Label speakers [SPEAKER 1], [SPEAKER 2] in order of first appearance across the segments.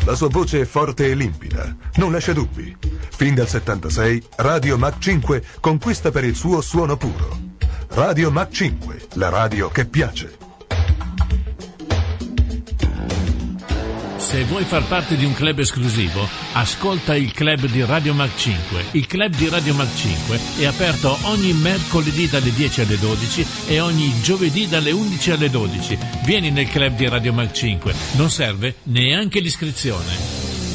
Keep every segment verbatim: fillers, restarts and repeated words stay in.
[SPEAKER 1] La sua voce è forte e limpida, non lascia dubbi. Fin dal settantasei, Radio Mach cinque conquista per il suo suono puro. Radio Mach cinque, la radio che piace.
[SPEAKER 2] Se vuoi far parte di un club esclusivo, ascolta il club di Radio Mach cinque. Il club di Radio Mach cinque è aperto ogni mercoledì dalle dieci alle dodici e ogni giovedì dalle undici alle dodici. Vieni nel club di Radio Mach cinque, non serve neanche l'iscrizione.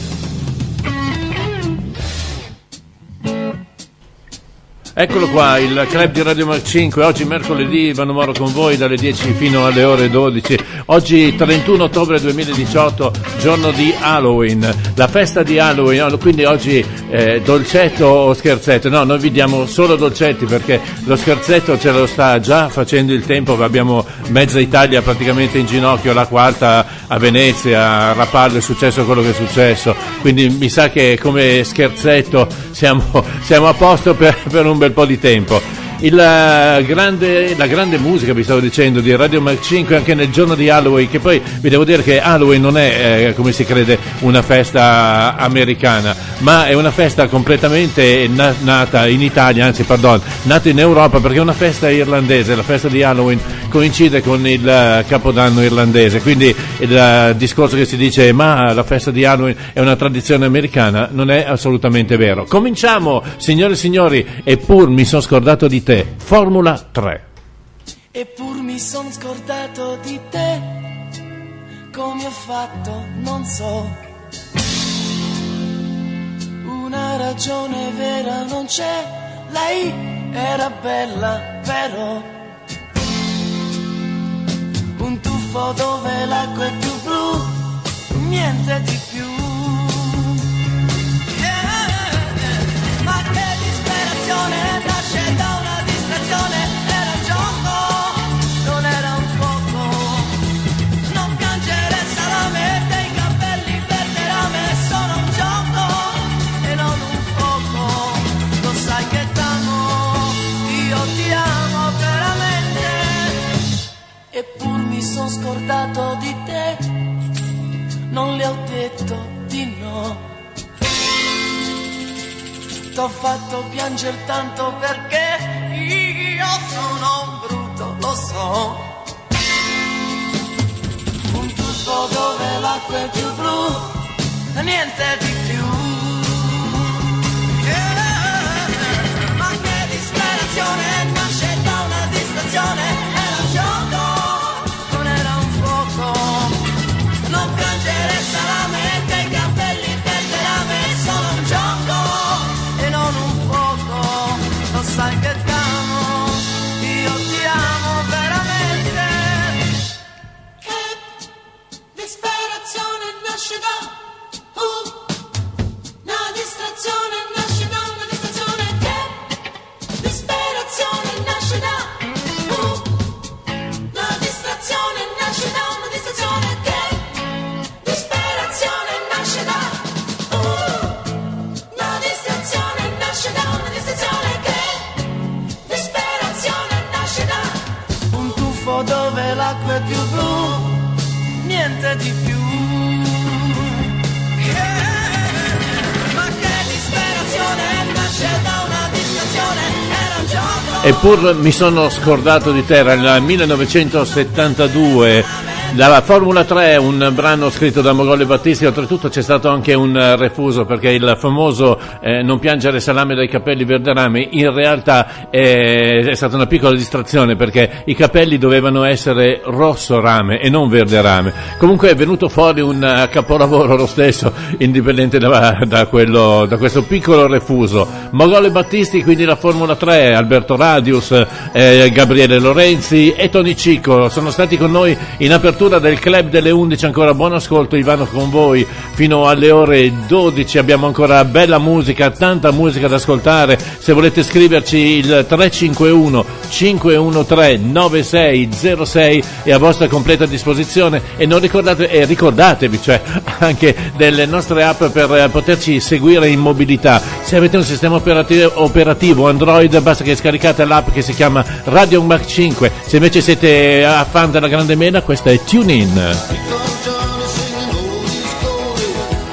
[SPEAKER 2] Eccolo qua, il club di Radio Mach cinque, oggi mercoledì, Ivano Moro con voi dalle dieci fino alle ore dodici. Oggi trentuno ottobre duemiladiciotto, giorno di Halloween, la festa di Halloween, quindi oggi eh, dolcetto o scherzetto? No, noi vi diamo solo dolcetti perché lo scherzetto ce lo sta già facendo il tempo, abbiamo mezza Italia praticamente in ginocchio, la quarta a Venezia, a Rapallo è successo quello che è successo, quindi mi sa che come scherzetto siamo, siamo a posto per, per un bel po' di tempo. Il grande, la grande musica, vi stavo dicendo, di Radio Mach cinque anche nel giorno di Halloween, che poi vi devo dire che Halloween non è, eh, come si crede, una festa americana, ma è una festa completamente na- nata in Italia, anzi pardon, nata in Europa, perché è una festa irlandese. La festa di Halloween coincide con il uh, Capodanno irlandese, quindi il uh, discorso che si dice ma la festa di Halloween è una tradizione americana non è assolutamente vero. Cominciamo, signore e signori, eppur mi sono scordato di te. Formula tre.
[SPEAKER 3] Eppur mi son scordato di te, come ho fatto non so. Una ragione vera non c'è, lei era bella però. Un tuffo dove l'acqua è più blu, niente di più. Yeah, ma che disperazione nasce da una era gioco, non era un fuoco. Non piangere salame, dei capelli verde rame, sono un gioco e non un fuoco. Lo sai che t'amo, io ti amo veramente. Eppur mi son scordato di te, non le ho detto di no. T'ho fatto piangere tanto perché io sono brutto, lo so. Un tuffo dove l'acqua è più blu, niente di più. Yeah. Ma che disperazione nasce da una distrazione. Era un gioco, non era un fuoco. Non piangere salame, dei capelli verde rame, sono un gioco e non un fuoco. Lo sai che t'amo, io ti amo veramente. Che disperazione nasce da uh, una distrazione, nasce da una distrazione. Che disperazione nasce da uh, una distrazione, nasce da una distrazione. Che disperazione nasce da uh, una distrazione, nasce da una distrazione. Dove l'acqua è più blu, niente di più. Yeah. Ma che disperazione nasce da una distrazione. Era un gioco.
[SPEAKER 2] Eppur mi sono scordato di te, era il millenovecentosettantadue. La Formula tre è un brano scritto da Mogol Battisti, oltretutto c'è stato anche un refuso perché il famoso eh, non piangere salame dai capelli verde rame in realtà è, è stata una piccola distrazione perché i capelli dovevano essere rosso rame e non verde rame. Comunque è venuto fuori un capolavoro lo stesso, indipendente da, da, quello, da questo piccolo refuso. Mogol Battisti, quindi la Formula tre, Alberto Radius, eh, Gabriele Lorenzi e Tony Cicco sono stati con noi in apertura del club delle undici. Ancora buon ascolto, Ivano con voi fino alle ore dodici. Abbiamo ancora bella musica, tanta musica da ascoltare. Se volete scriverci, il tre cinque uno cinque uno tre nove sei zero sei è a vostra completa disposizione. E non ricordate, e ricordatevi cioè anche delle nostre app per poterci seguire in mobilità. Se avete un sistema operativo, operativo Android, basta che scaricate l'app che si chiama Radio Mach cinque. Se invece siete a fan della grande mela, questa è TuneIn.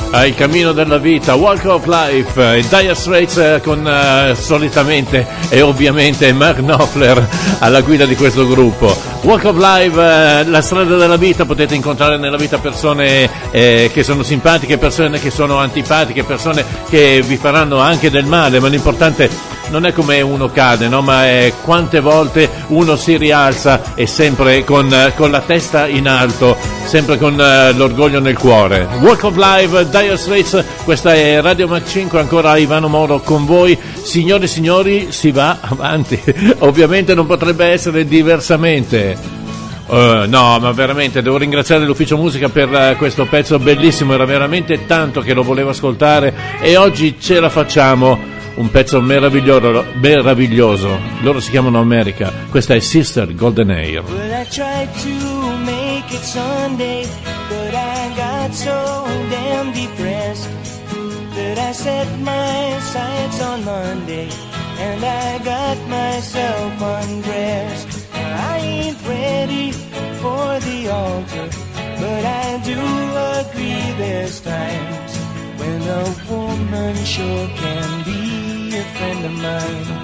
[SPEAKER 2] uh, Il cammino della vita, Walk of Life, uh, Dire Straits uh, con uh, solitamente e ovviamente Mark Knopfler alla guida di questo gruppo. Walk of Life, uh, la strada della vita, potete incontrare nella vita persone eh, che sono simpatiche, persone che sono antipatiche, persone che vi faranno anche del male, ma l'importante non è come uno cade, no? Ma è quante volte uno si rialza e sempre con, con la testa in alto, sempre con uh, l'orgoglio nel cuore. Walk of Life, Dire Straits, questa è Radio Mac cinque, ancora Ivano Moro con voi. Signore e signori, si va avanti, ovviamente non potrebbe essere diversamente. Uh, no, ma veramente devo ringraziare l'ufficio musica per uh, questo pezzo bellissimo, era veramente tanto che lo volevo ascoltare e oggi ce la facciamo. Un pezzo meraviglioso, meraviglioso. Loro si chiamano America. Questa è Sister Golden Hair.
[SPEAKER 4] Well, I tried to make it Sunday, but I got so damn depressed that I set my sights on Monday and I got myself undressed. I ain't ready for the altar, but I do agree there's times when a woman sure can be a friend of mine.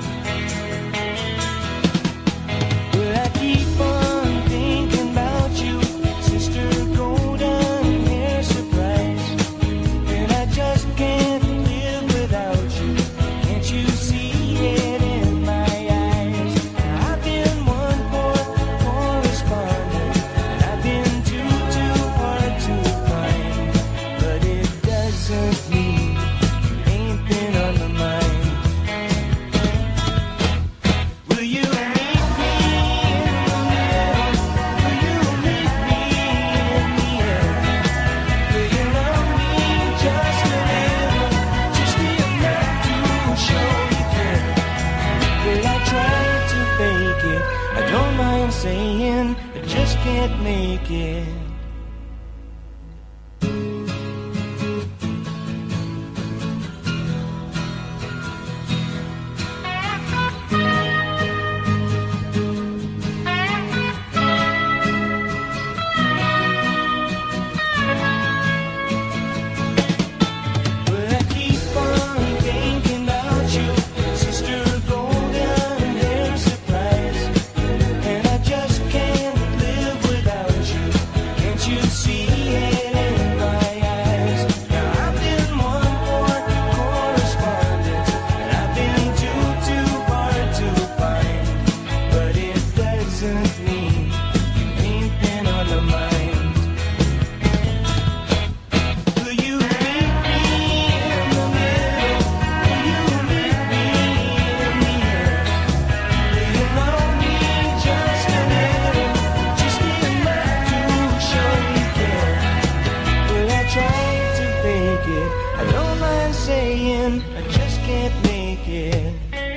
[SPEAKER 4] Well, I keep on thinking about you, Sister Golden Hair Surprise, and I just can't live without you. Can't you see it in my eyes? I've been one poor correspondent, and I've been too, too hard to find, but it doesn't mean you ain't been on my mind. Will you meet me in the middle? Will you meet me in the end? Will you love me just a little, just enough to show you care? Will I try to fake it? I don't mind saying I just can't make it. Well, I keep on thinking about you, Sister Golden Hair Surprise, and I just can't live without you. Can't you see it in my eyes? Now I've been one poor correspondent, and I've been too, too hard to find, but it doesn't mean you ain't been on my mind. Will you meet me in the middle? Will you meet me in the end? Will you love me just a little, just enough to show you care? Will I try to fake it? I don't mind saying I just can't make it.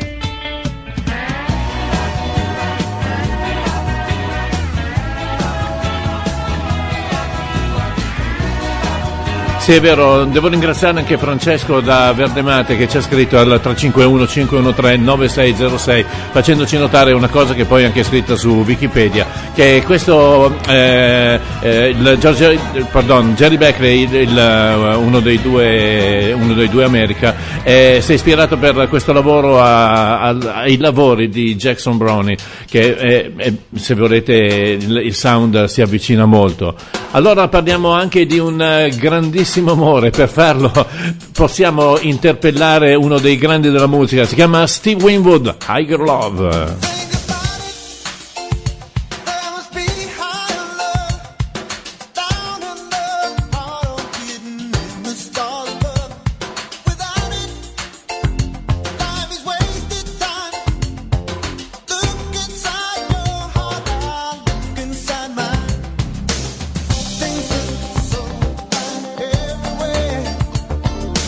[SPEAKER 2] Sì, è vero, devo ringraziare anche Francesco da Verdemate che ci ha scritto al tre cinque uno cinque uno tre nove sei zero sei facendoci notare una cosa che poi è anche scritta su Wikipedia, che questo eh, eh, il George, pardon, Jerry Beckley, il, il, uno dei due uno dei due America, eh, si è ispirato per questo lavoro a, a, ai lavori di Jackson Browne, che è, è, se volete il, il sound si avvicina molto. Allora parliamo anche di un eh, grandissimo amore. Per farlo possiamo interpellare uno dei grandi della musica, si chiama Steve Winwood, Higher Love.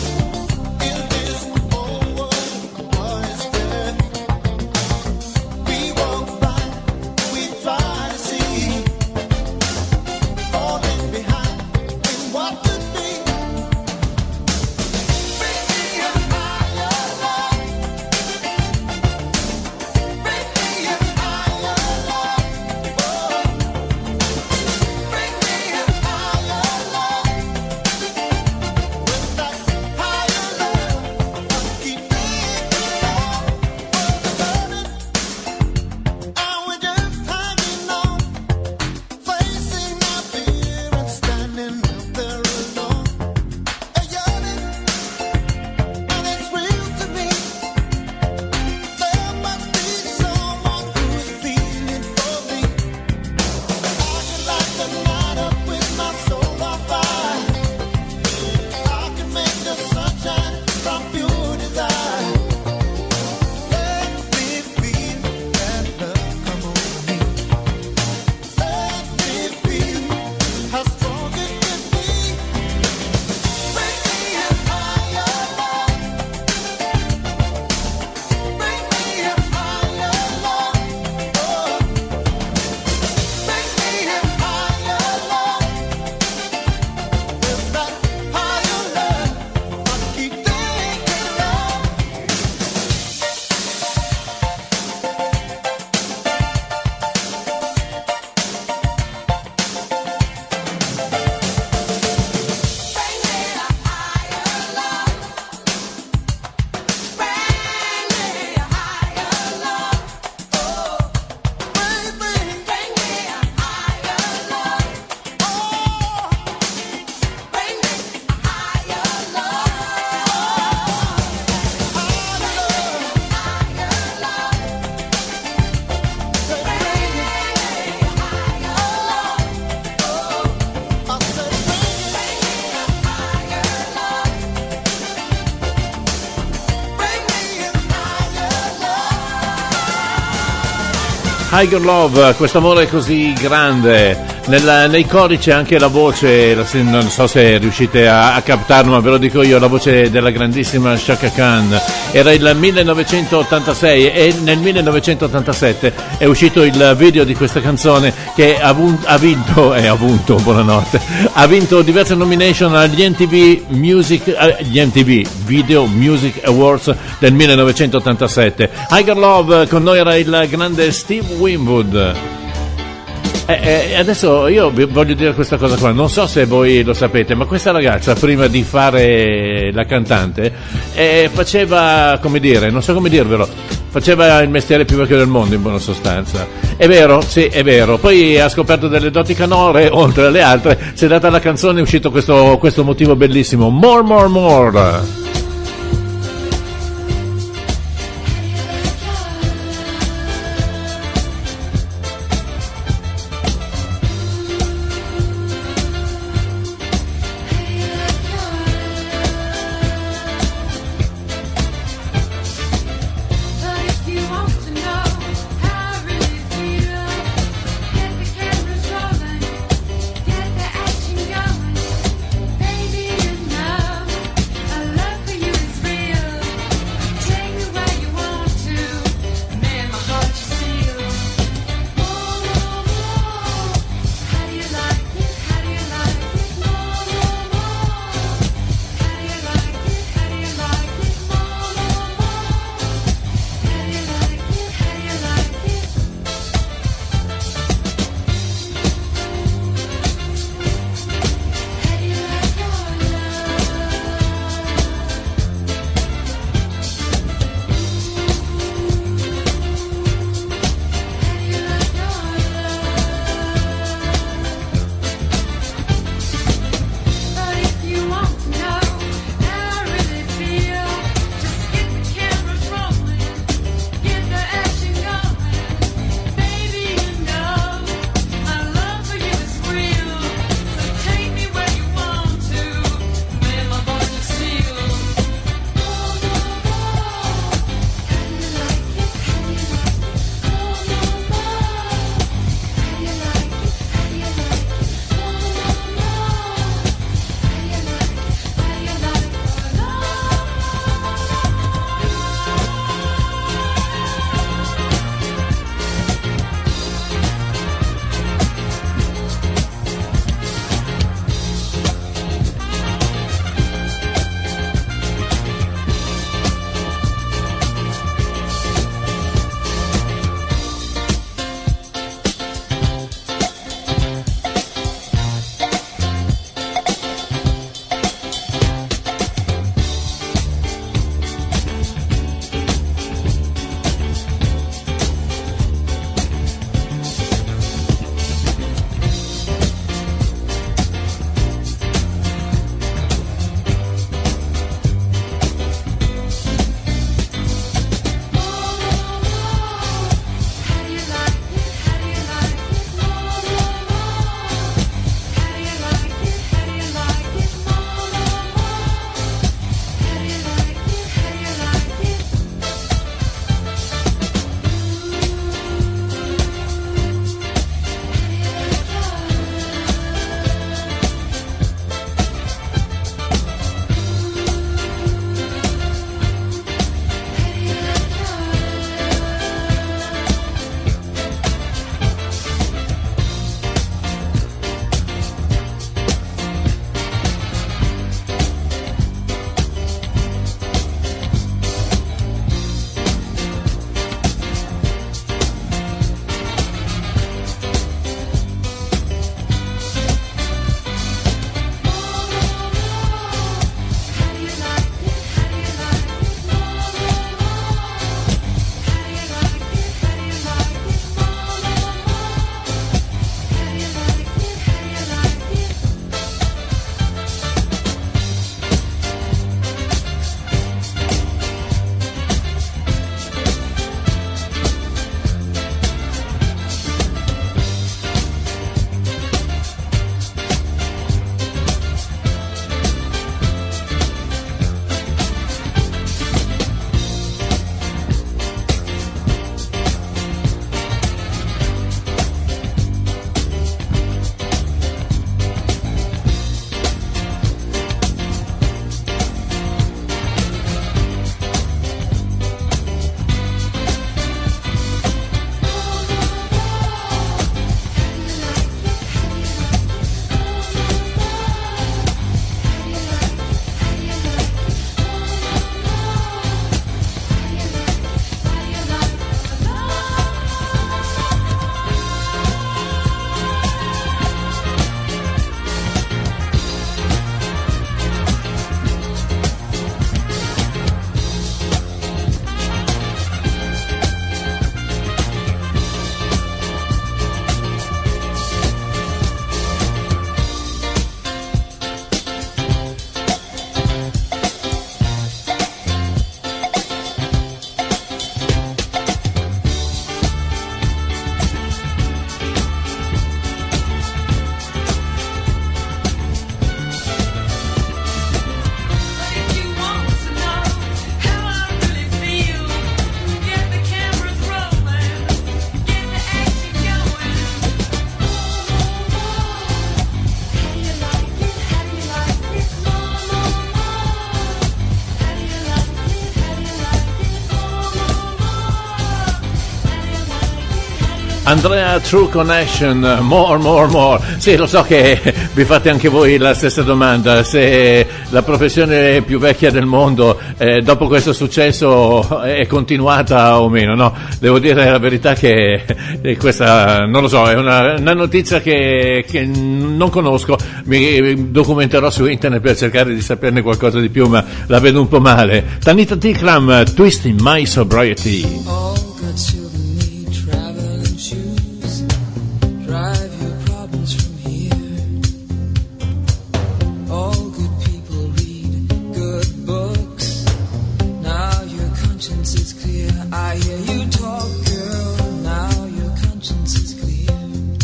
[SPEAKER 5] Everywhere in this whole world, boy, is there.
[SPEAKER 2] Higher Love, questo amore così grande. Nella, nei cori c'è anche la voce, non so se riuscite a, a captarlo, ma ve lo dico io, la voce della grandissima Chaka Khan. Era il millenovecentottantasei e nel millenovecentottantasette è uscito il video di questa canzone che ha, ha vinto, e eh, ha vinto, buonanotte, ha vinto diverse nomination agli M T V Music, eh, gli M T V Video Music Awards del millenovecentottantasette. Higher Love, con noi era il grande Steve Winwood. E eh, adesso io vi voglio dire questa cosa qua, non so se voi lo sapete, ma questa ragazza prima di fare la cantante eh, faceva, come dire, non so come dirvelo, faceva il mestiere più vecchio del mondo in buona sostanza. È vero, sì, è vero. Poi ha scoperto delle doti canore, oltre alle altre, si è data alla canzone, è uscito questo, questo motivo bellissimo, More More More.
[SPEAKER 5] I love
[SPEAKER 2] Andrea, True Connection, more, more, more. Sì, lo so che vi fate anche voi la stessa domanda, se la professione più vecchia del mondo eh, dopo questo successo è continuata o meno. No, devo dire la verità che eh, questa, non lo so, è una, una notizia che, che non conosco, mi documenterò su internet per cercare di saperne qualcosa di più, ma la vedo un po' male. Tanita Tikaram, Twisting My Sobriety.
[SPEAKER 5] All good children need traveling shoes. Drive your problems from here. All good people read good books. Now your conscience is clear. I hear you talk, girl. Now your conscience is clear.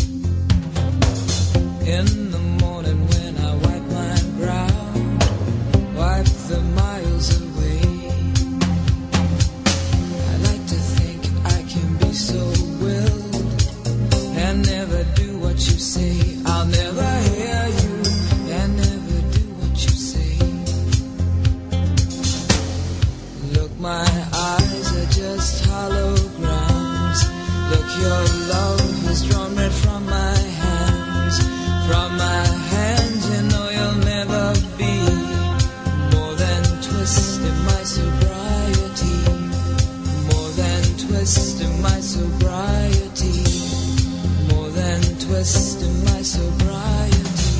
[SPEAKER 5] In the morning when I wipe my brow, wipe the miles away. I like to think I can be so willed and never do what you say. I'll never hear you and never do what you say. Look, my eyes are just holograms. Look, your love has drawn red from my hands. From my hands, you know you'll never be more than twisting my sobriety. More than twisting my sobriety. More than twisting my sobriety.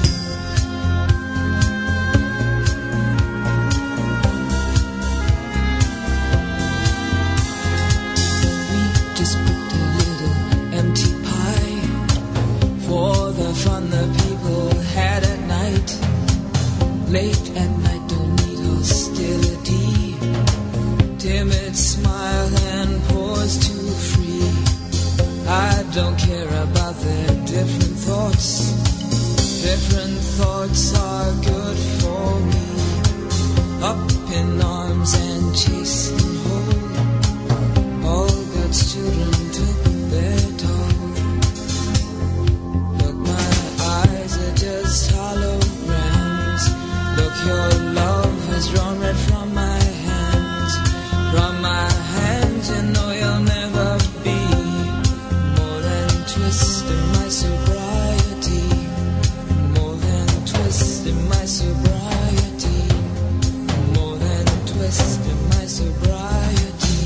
[SPEAKER 5] We just picked a little empty pie for the fun the people had at night. Late at night, don't need hostility. Timid smile and pause too free. I don't care about their different thoughts. Different thoughts are good for me. Up in arms and chasing home. All God's children took their toll. Look, my eyes are just holograms. Look, your love has drawn red from my hands. From my hands, you know you'll never be more than twisting my sobriety. More than twisting my sobriety. More than twisting my sobriety.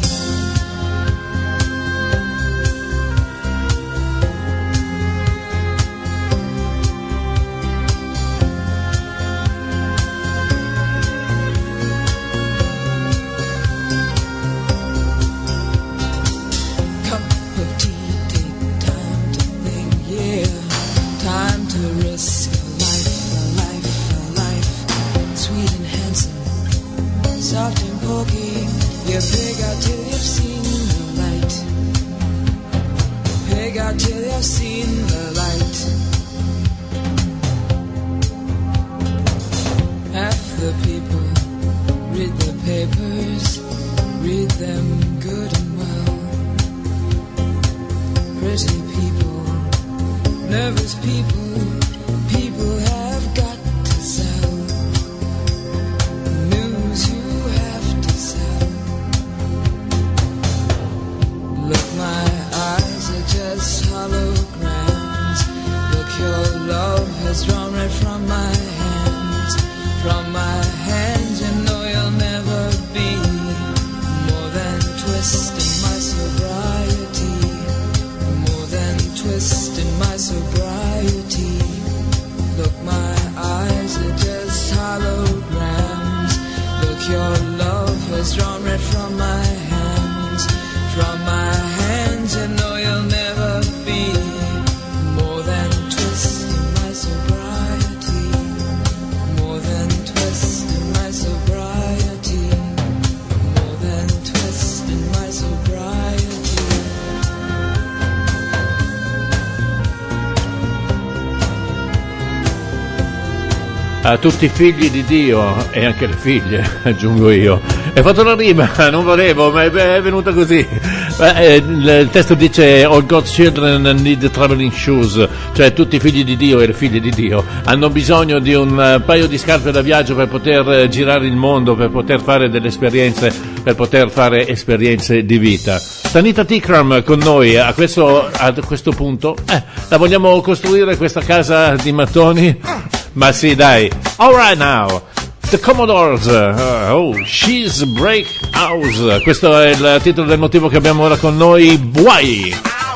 [SPEAKER 5] Cup of tea, take time to think, yeah. Time to risk a life, a life, a life. Sweet and handsome, soft and pokey. You pig out till you've seen the light. Pig out till you've seen the light. Half the people read the papers, read them good and well. Pretty people, nervous people, people have got to sell. News you have to sell. Look, my eyes are just holograms. Look, your love has drawn red from my hands. From my hands, you know you'll never be more than twisting my sobriety. More than twisting my sobriety. Look, my eyes are just holograms. Look, your love has drawn red from my hands. From my hands, you know you'll never be more than twisting my sobriety. More than twisting my sobriety. More than twisting my sobriety.
[SPEAKER 2] A tutti i figli di Dio e anche le figlie, aggiungo io, Hai fatto la rima, non volevo, ma è, è venuta così. Eh, il, il testo dice All God's children need traveling shoes, cioè tutti i figli di Dio e le figlie di Dio hanno bisogno di un uh, paio di scarpe da viaggio per poter uh, girare il mondo, per poter fare delle esperienze, per poter fare esperienze di vita. Tanita Tikram con noi a questo, a questo punto. Eh, la vogliamo costruire questa casa di mattoni? Ma sì, dai. All right now. The Commodores, uh, oh, She's Break House. Questo è il titolo del motivo che abbiamo ora con noi. Buai!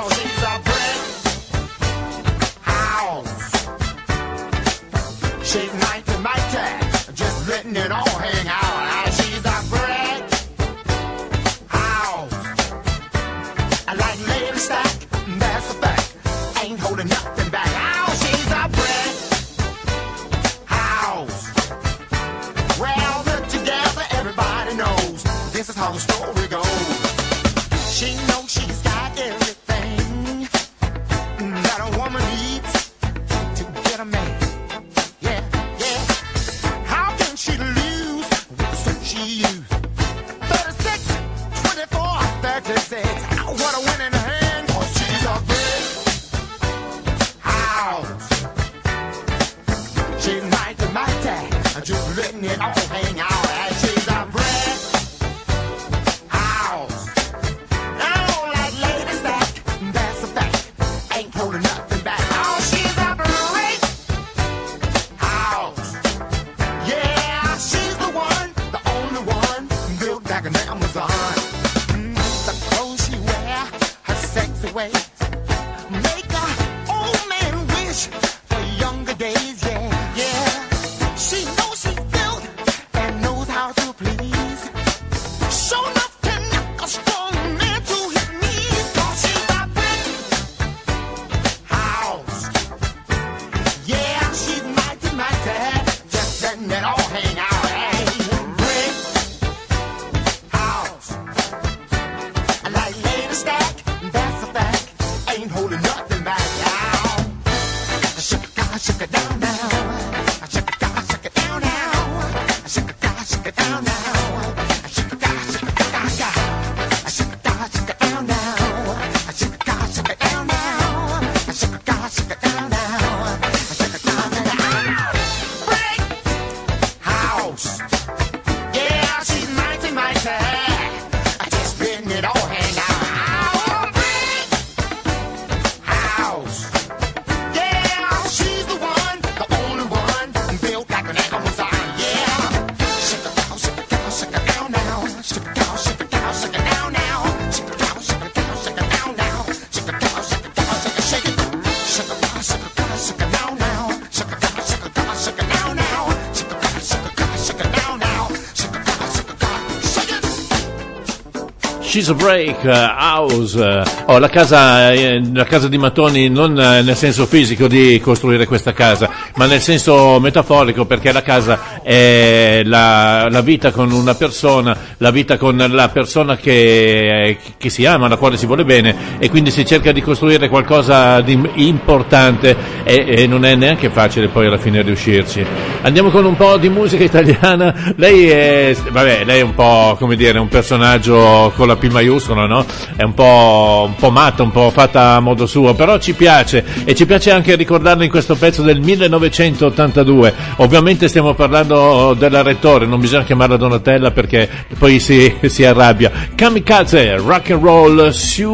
[SPEAKER 2] She's a Break House. Oh, la casa, la casa di mattoni non nel senso fisico di costruire questa casa, ma nel senso metaforico, perché la casa è la, la vita con una persona, la vita con la persona che, che si ama, alla quale si vuole bene, e quindi si cerca di costruire qualcosa di importante e, e non è neanche facile poi alla fine riuscirci. Andiamo con un po' di musica italiana. Lei è, vabbè, lei è un po', come dire, un personaggio con la P maiuscola, no? È un po', un po' matta, un po' fatta a modo suo, però ci piace, e ci piace anche ricordarla in questo pezzo del millenovecentottantadue. Ovviamente stiamo parlando della Rettore, non bisogna chiamarla Donatella perché poi si, si arrabbia. Kamikaze, Rock and Roll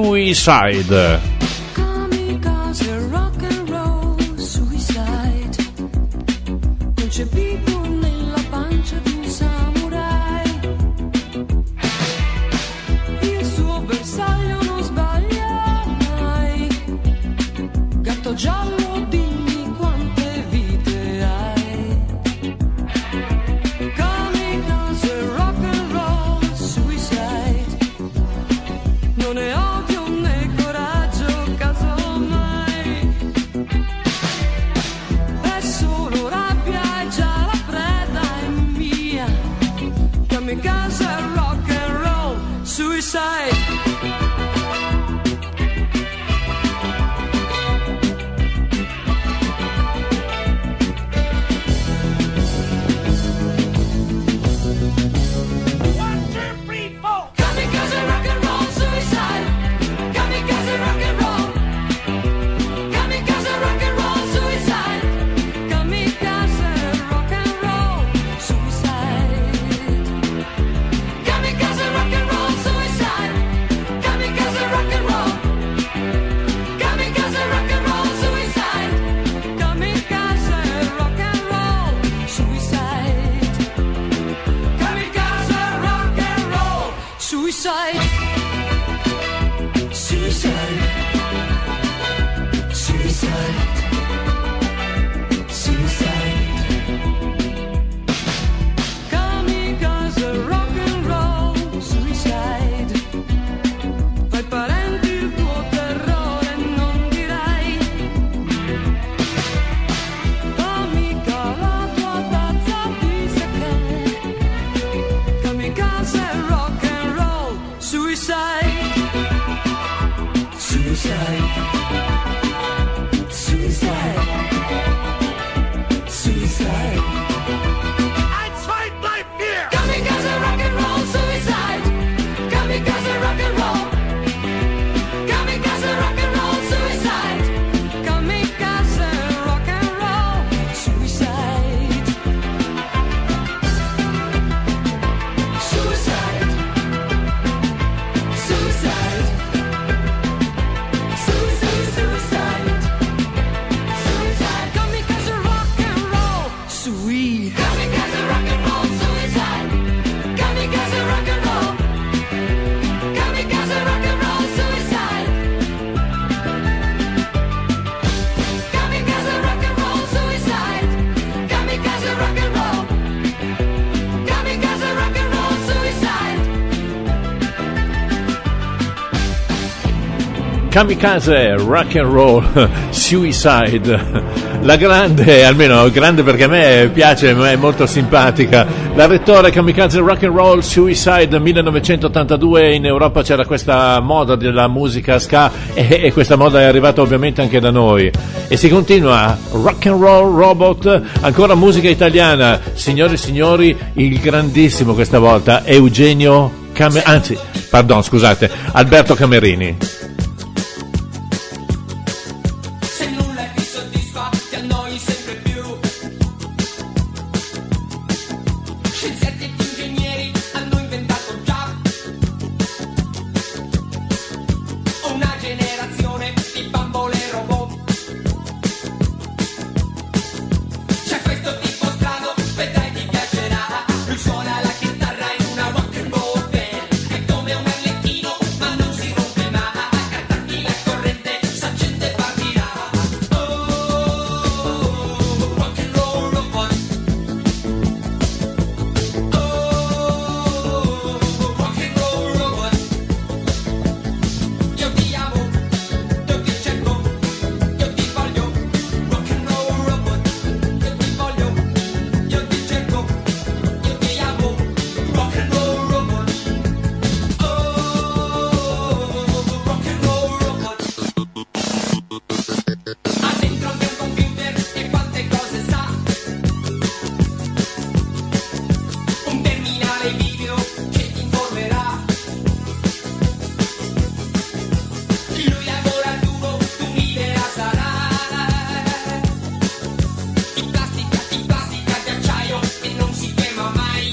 [SPEAKER 2] Suicide.
[SPEAKER 5] Kamikaze, rock and roll, suicide. Concepito nella pancia di un samurai. Il suo bersaglio non sbaglia mai. Gatto giallo, dimmi quante vite hai. Kamikaze, rock and roll, suicide. Non è odio né coraggio, casomai. È solo rabbia e già la preda è mia. Kamikaze, rock and roll, suicide. One, two.
[SPEAKER 2] Kamikaze, Rock and Roll, Suicide, la grande, almeno grande perché a me piace, ma è molto simpatica, la Rettore, Kamikaze, Rock and Roll, Suicide, millenovecentottantadue. In Europa c'era questa moda della musica ska e, e questa moda è arrivata ovviamente anche da noi, e si continua. Rock and Roll Robot, ancora musica italiana, signori e signori, il grandissimo questa volta Eugenio Cam- anzi, pardon, scusate, Alberto Camerini.
[SPEAKER 3] Se nulla ti soddisfa, ti annoi sempre più. Scienziati ed ingegneri hanno inventato già una generazione di bambole robot. C'è questo tipo strano, vedrai ti piacerà. Lui suona la chitarra in una rock and roll band. È come un arlecchino, ma non si rompe mai. Cartagli la corrente, s'accende e partirà. Oh, rock and roll robot. Oh, rock and roll robot. Io ti amo, io ti cerco, io ti voglio. Rock and roll robot. Io ti voglio, io ti cerco, io ti amo. Rock and roll robot. Oh, rock and roll robot. Ha dentro anche un computer e quante cose sa. Un terminale video che ti informerà. Lui lavora duro, tu migliora sarai. Di plastica, di plastica, di acciaio e non si quema mai.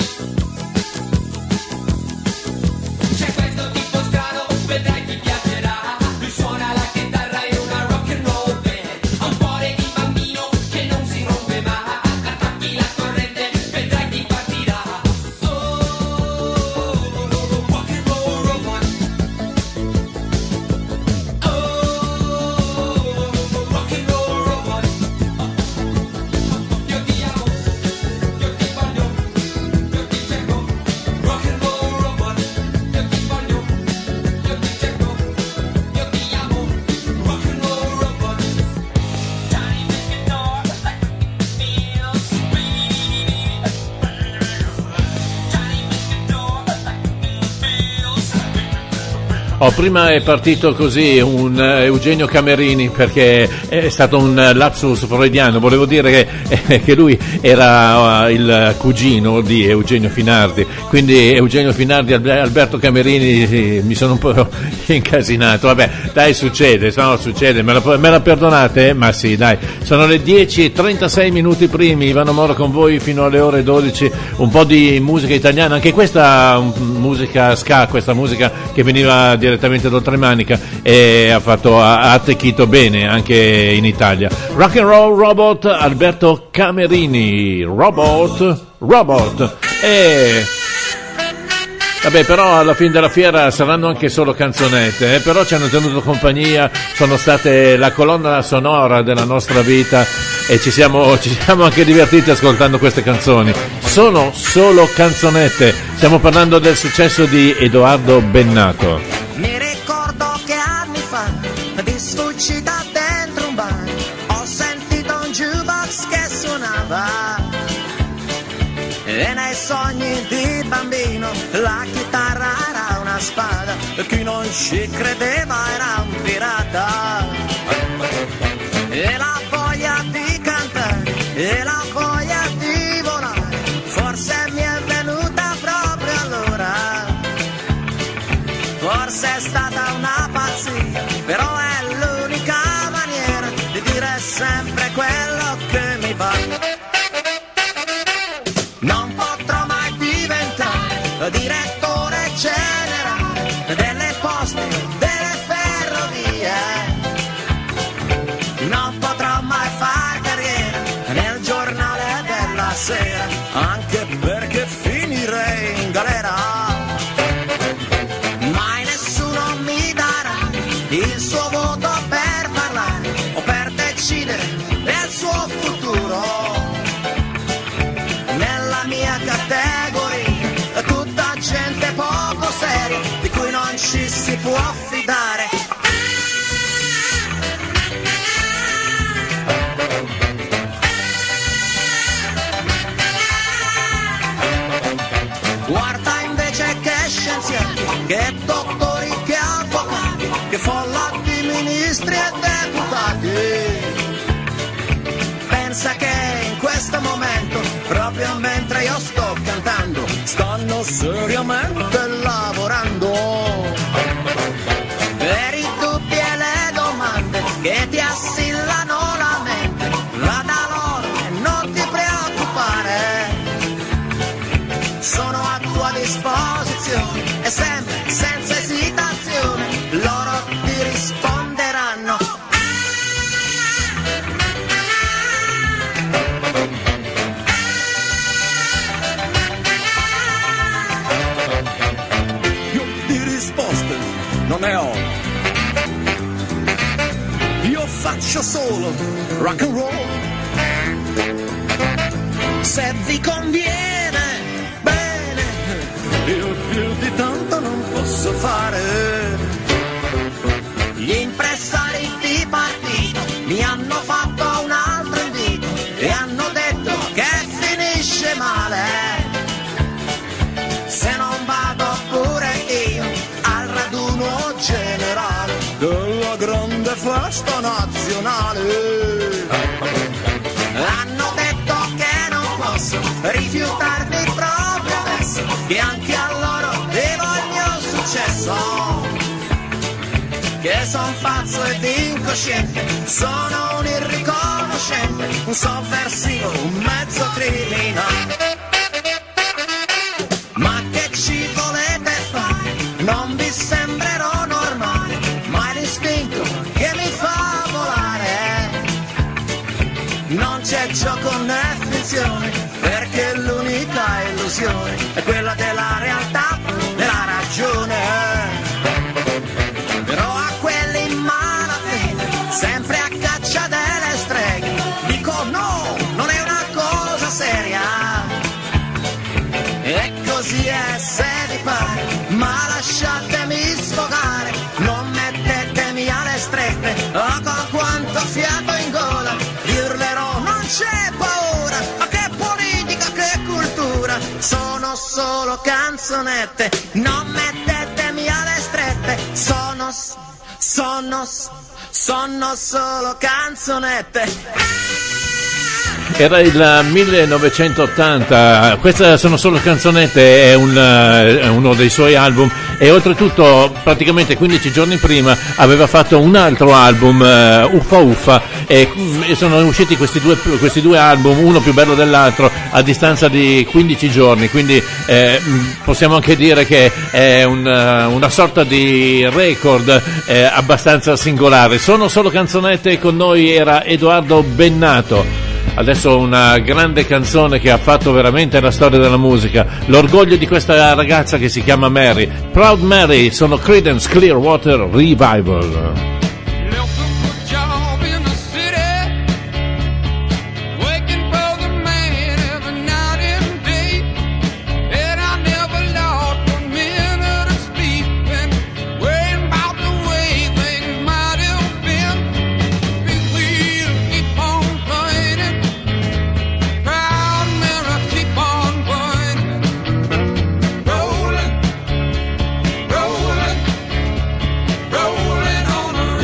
[SPEAKER 3] C'è questo tipo strano, vedrai ti piacerà. Lui suona la chitarra in una rock and roll band. Ha un cuore di bambino che non si rompe mai. Attacchi la corrente, vedrai ti partirà. Oh, rock and roll robot. Oh, rock and roll robot. Io ti amo, io ti voglio, io ti cerco. Rock and roll robot. Io ti voglio, io ti cerco, io ti amo. Rock and roll robot. Tiny baby door, like it feels sweet. Tiny baby door, like it feels sweet.
[SPEAKER 2] Oh, prima è partito così un eh, Eugenio Camerini perché è stato un eh, lapsus freudiano, volevo dire che, eh, che lui era eh, il cugino di Eugenio Finardi, quindi Eugenio Finardi e Albe- Alberto Camerini, sì, mi sono un po' incasinato, vabbè, dai, succede, no, succede, me la, me la perdonate? Ma sì, dai, sono le dieci e trentasei minuti primi, Ivano Moro con voi fino alle ore dodici, un po' di musica italiana, anche questa um, musica ska, questa musica che veniva direttamente d'oltremanica e ha fatto, ha attecchito bene anche in Italia. Rock and Roll Robot, Alberto Camerini, Robot, Robot, e vabbè, però alla fine della fiera saranno anche solo canzonette, eh? Però ci hanno tenuto compagnia, sono state la colonna sonora della nostra vita e ci siamo, ci siamo anche divertiti ascoltando queste canzoni. Sono solo canzonette, stiamo parlando del successo di Edoardo Bennato.
[SPEAKER 6] Mi ricordo che anni fa, di sfuggita dentro un bar, ho sentito un jukebox che suonava. E nei sogni di bambino la chitarra era una spada, e chi non ci credeva era un pirata. E la voglia di cantare, e la voglia di volare, forse mi è venuta proprio allora. Forse è stata una pazzia, però è l'unica maniera di dire sempre quello che mi va. Non potrò mai diventare direttore generale delle poste, delle ferrovie. Non potrò mai far carriera nel giornale della sera, anche perché finirei in galera. Mai nessuno mi darà il suo voto per parlare o per decidere del suo futuro. Nella mia categoria tutta gente poco seria, di cui non ci si può fidare. che dottori, che avvocati, che folla di ministri e deputati. Pensa che in questo momento, proprio mentre io sto cantando, stanno seriamente lavorando per i dubbi e le domande che ti assillano la mente. Va da loro e non ti preoccupare, sono a tua disposizione e sempre senza esitazione loro ti risponderanno. Io di risposte non ne ho, io faccio solo rock and roll. Se vi conviene, bene, io più di tanto non posso fare. Gli impresari di partito mi hanno fatto un altro invito e hanno detto che finisce male se non vado pure io al raduno generale della grande festa nazionale. Hanno detto che non posso rifiutarmi proprio adesso, che anche a loro devo il mio successo, che son pazzo ed incosciente, sono un irriconoscente, un sovversivo, un mezzo criminale. Ma che ci volete fare? Non vi sembrerò normale, ma è l'istinto che mi fa volare. Non c'è gioco né finzione, perché l'unica illusione è quella della realtà, della ragione. Però a quelli in malafede, sempre a caccia delle streghe, dico no, non è una cosa seria. E così è se vi pare, ma lasciatemi sfogare, non mettetemi alle strette, oh con quanto fiato in gola, urlerò non c'è paura, ma che politica, che cultura, sono solo canzonette, non mettetemi alle strette, sono, sono, sono solo canzonette.
[SPEAKER 2] Era il millenovecentottanta, queste sono solo canzonette, è, un, è uno dei suoi album e oltretutto praticamente quindici giorni prima aveva fatto un altro album, uh, Uffa Uffa, e, e sono usciti questi due, questi due album, uno più bello dell'altro, a distanza di quindici giorni, quindi eh, possiamo anche dire che è un, uh, una sorta di record eh, abbastanza singolare. Sono solo canzonette, con noi era Edoardo Bennato. Adesso una grande canzone che ha fatto veramente la storia della musica, l'orgoglio di questa ragazza che si chiama Mary. Proud Mary, sono Creedence Clearwater Revival.
[SPEAKER 7] Rolling on a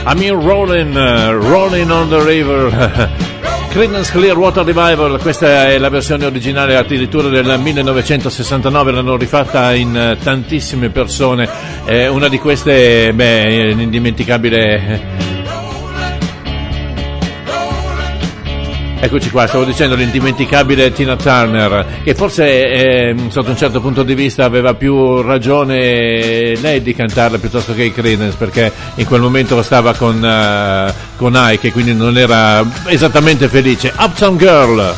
[SPEAKER 2] I mean rolling, uh, rolling on the river. Creedence Clearwater Revival, questa è la versione originale addirittura del millenovecentosessantanove, l'hanno rifatta in tantissime persone, eh, una di queste, beh, l'indimenticabile. Eccoci qua, stavo dicendo l'indimenticabile Tina Turner, che forse eh, sotto un certo punto di vista aveva più ragione lei di cantarla piuttosto che i Creedence, perché in quel momento stava con, uh, con Ike e quindi non era esattamente felice. Uptown Girl.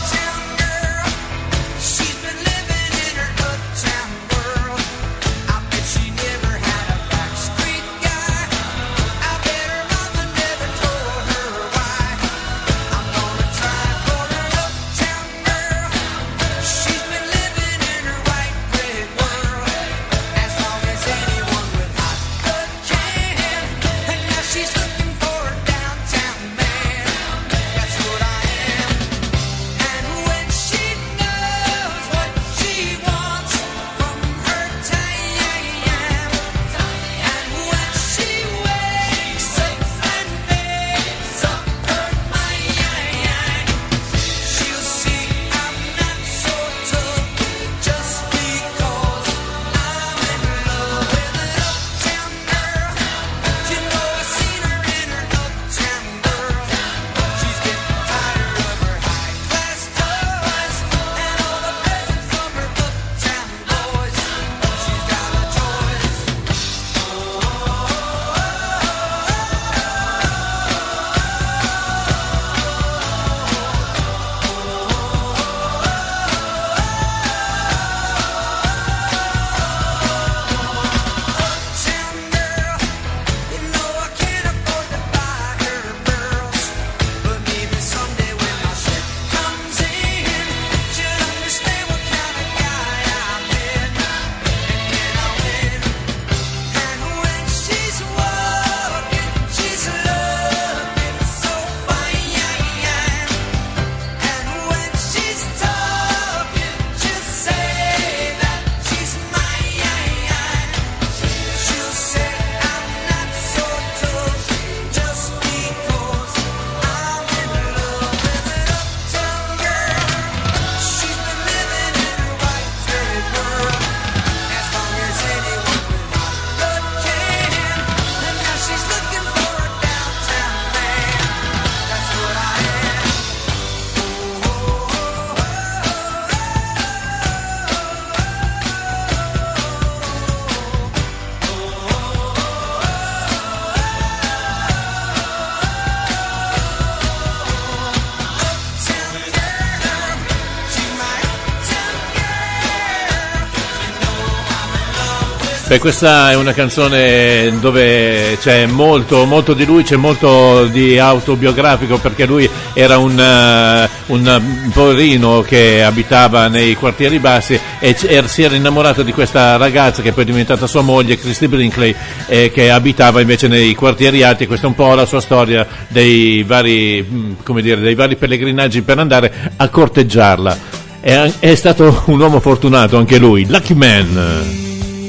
[SPEAKER 2] Beh, questa è una canzone dove c'è molto, molto di lui, c'è molto di autobiografico, perché lui era un, uh, un poverino che abitava nei quartieri bassi e, c- e si era innamorato di questa ragazza che poi è diventata sua moglie, Christy Brinkley, eh, che abitava invece nei quartieri alti. E questa è un po' la sua storia dei vari, come dire, dei vari pellegrinaggi per andare a corteggiarla. È, è stato un uomo fortunato anche lui, Lucky Man.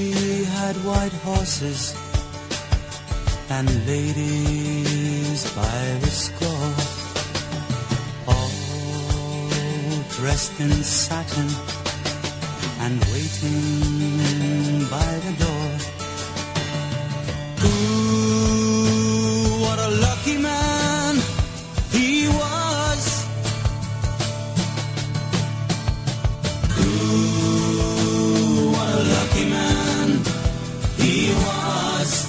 [SPEAKER 7] Horses and ladies by the score, all dressed in satin and waiting by the door. Ooh, what a lucky man he was. Ooh, what a lucky man he was.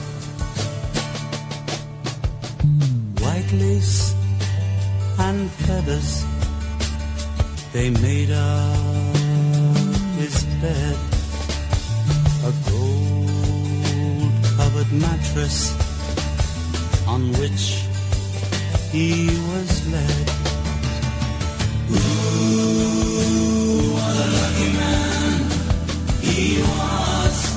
[SPEAKER 7] White lace and feathers, they made up his bed. A gold-covered mattress on which he was led. Ooh, what a lucky man he was.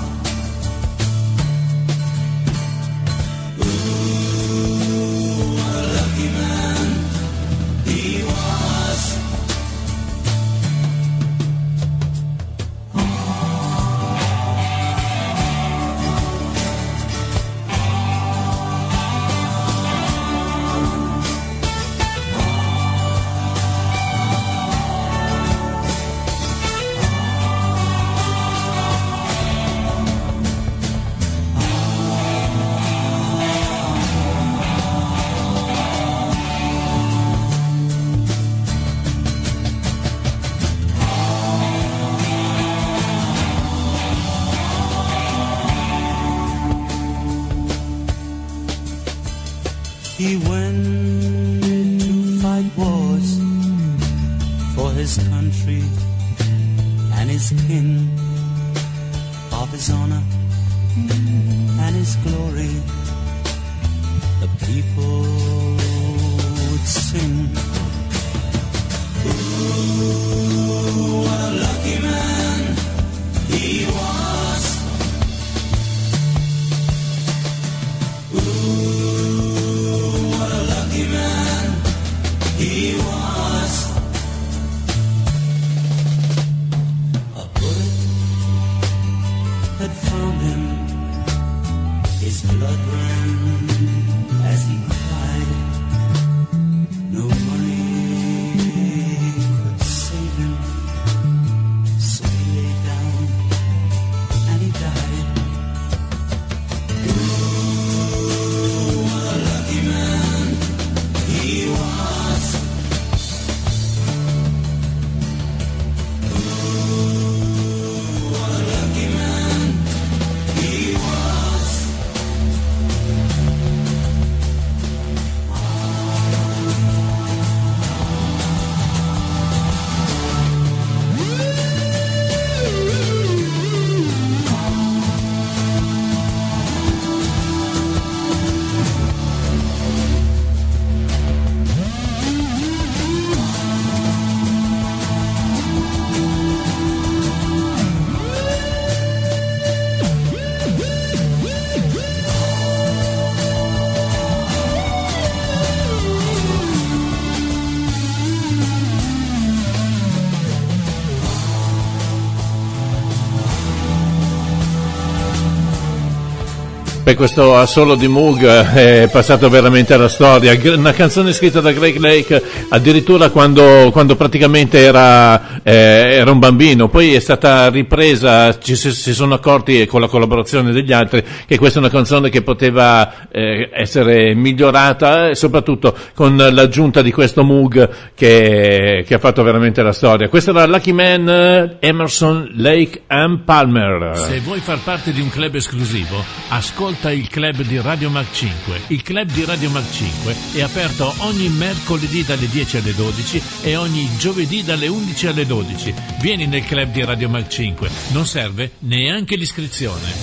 [SPEAKER 7] country and his king, of his honor and his glory, the people would sing. Ooh, what a lucky man he was. Ooh, what a lucky man he was. A bullet had found him, his blood ran as he cried. No money could save him, so he lay down and he died. Ooh, what a lucky man he was. Ooh, what a lucky man he was.
[SPEAKER 2] Per questo assolo di Moog è passato veramente alla storia, una canzone scritta da Greg Lake addirittura quando, quando praticamente era, eh, era un bambino, poi è stata ripresa, ci si, si sono accorti con la collaborazione degli altri che questa è una canzone che poteva eh, essere migliorata e soprattutto con l'aggiunta di questo Moog che, che ha fatto veramente la storia. Questo era Lucky Man, Emerson, Lake and Palmer.
[SPEAKER 8] Se vuoi far parte di un club esclusivo, ascolta il club di Radio Mac cinque. Il club di Radio Mac cinque è aperto ogni mercoledì dalle dieci alle dodici e ogni giovedì dalle undici alle dodici. Vieni nel club di Radio Mac cinque, non serve neanche l'iscrizione.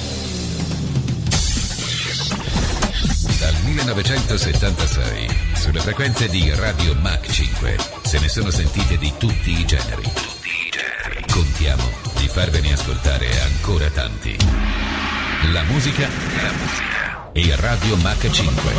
[SPEAKER 9] Dal millenovecentosettantasei sulle frequenze di Radio Mac cinque se ne sono sentite di tutti i generi. Tutti i generi. Contiamo di farvene ascoltare ancora tanti. La musica, la musica e Radio Mac cinque.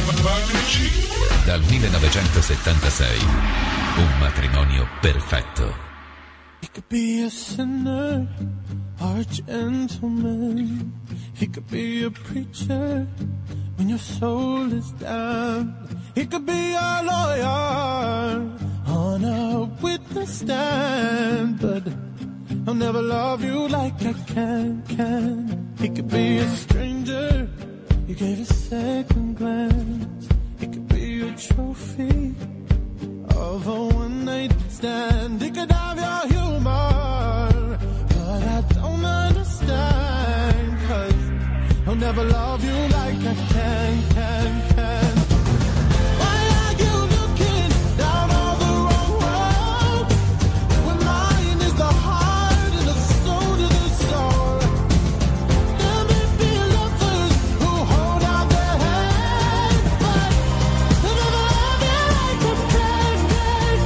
[SPEAKER 9] Dal millenovecentosettantasei un matrimonio perfetto.
[SPEAKER 4] He could be a sinner or a gentleman. He could be a preacher when your soul is down. He could be a lawyer on a witness stand, but I'll never love you like I can, can. He could be a stranger, you gave a second glance. He could be a trophy of a one-night stand. He could have your humor, but I don't understand, 'cause I'll never love you like I can, can, can. Why are you looking down all the wrong road when mine is the heart and the soul to the soul? There may be lovers who hold out their hand, but they'll never love you like I can, can,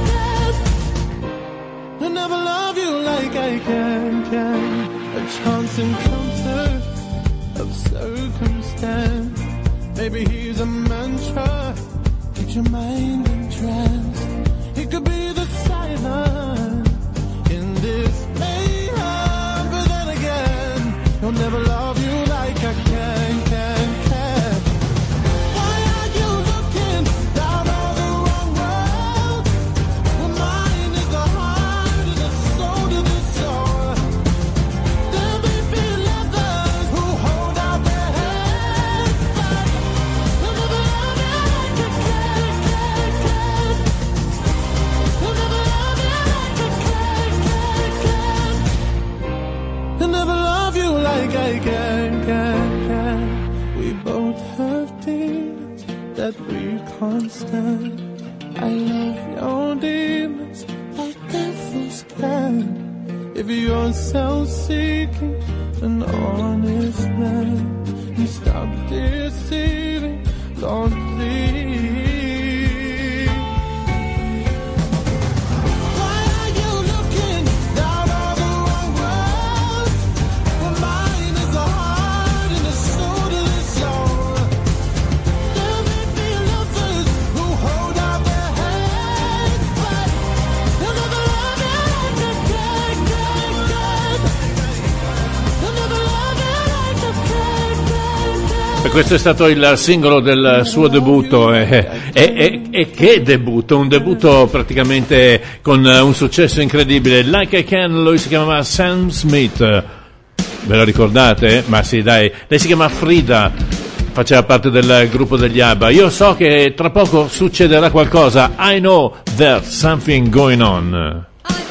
[SPEAKER 4] can. They'll never love you like I can, can. A chance encounter of circumstance. Maybe he's a mantra, keeps your mind entranced. He could be the silence in this mayhem, but then again, he'll never love you like I can, can, can. Why are you looking down all the wrong road when mine is the heart and the soul to the soul? There may be lovers who hold out their hands, but they'll never love you like I can, can, can. They'll never love you like I can, can, can. They'll never love you like I can, can, can. We both have demons that we can't stand. I love your demons like devils can.
[SPEAKER 10] If you're self-seeking, an honest man, and stop deceiving, Lord, please. Why are you looking down all the wrong road? For mine is a heart and a soul to the soul. There may be lovers who hold out their hand, but they'll never love you like the good, good, good. They'll never love you like the good, good, good.
[SPEAKER 2] E questo è stato il singolo del suo debutto, e, e, e, e che debutto, un debutto praticamente con un successo incredibile. Like I Can, lui si chiamava Sam Smith, ve lo ricordate? Ma sì, dai, lei si chiama Frida, faceva parte del gruppo degli ABBA. Io so che tra poco succederà qualcosa. I know there's something going on.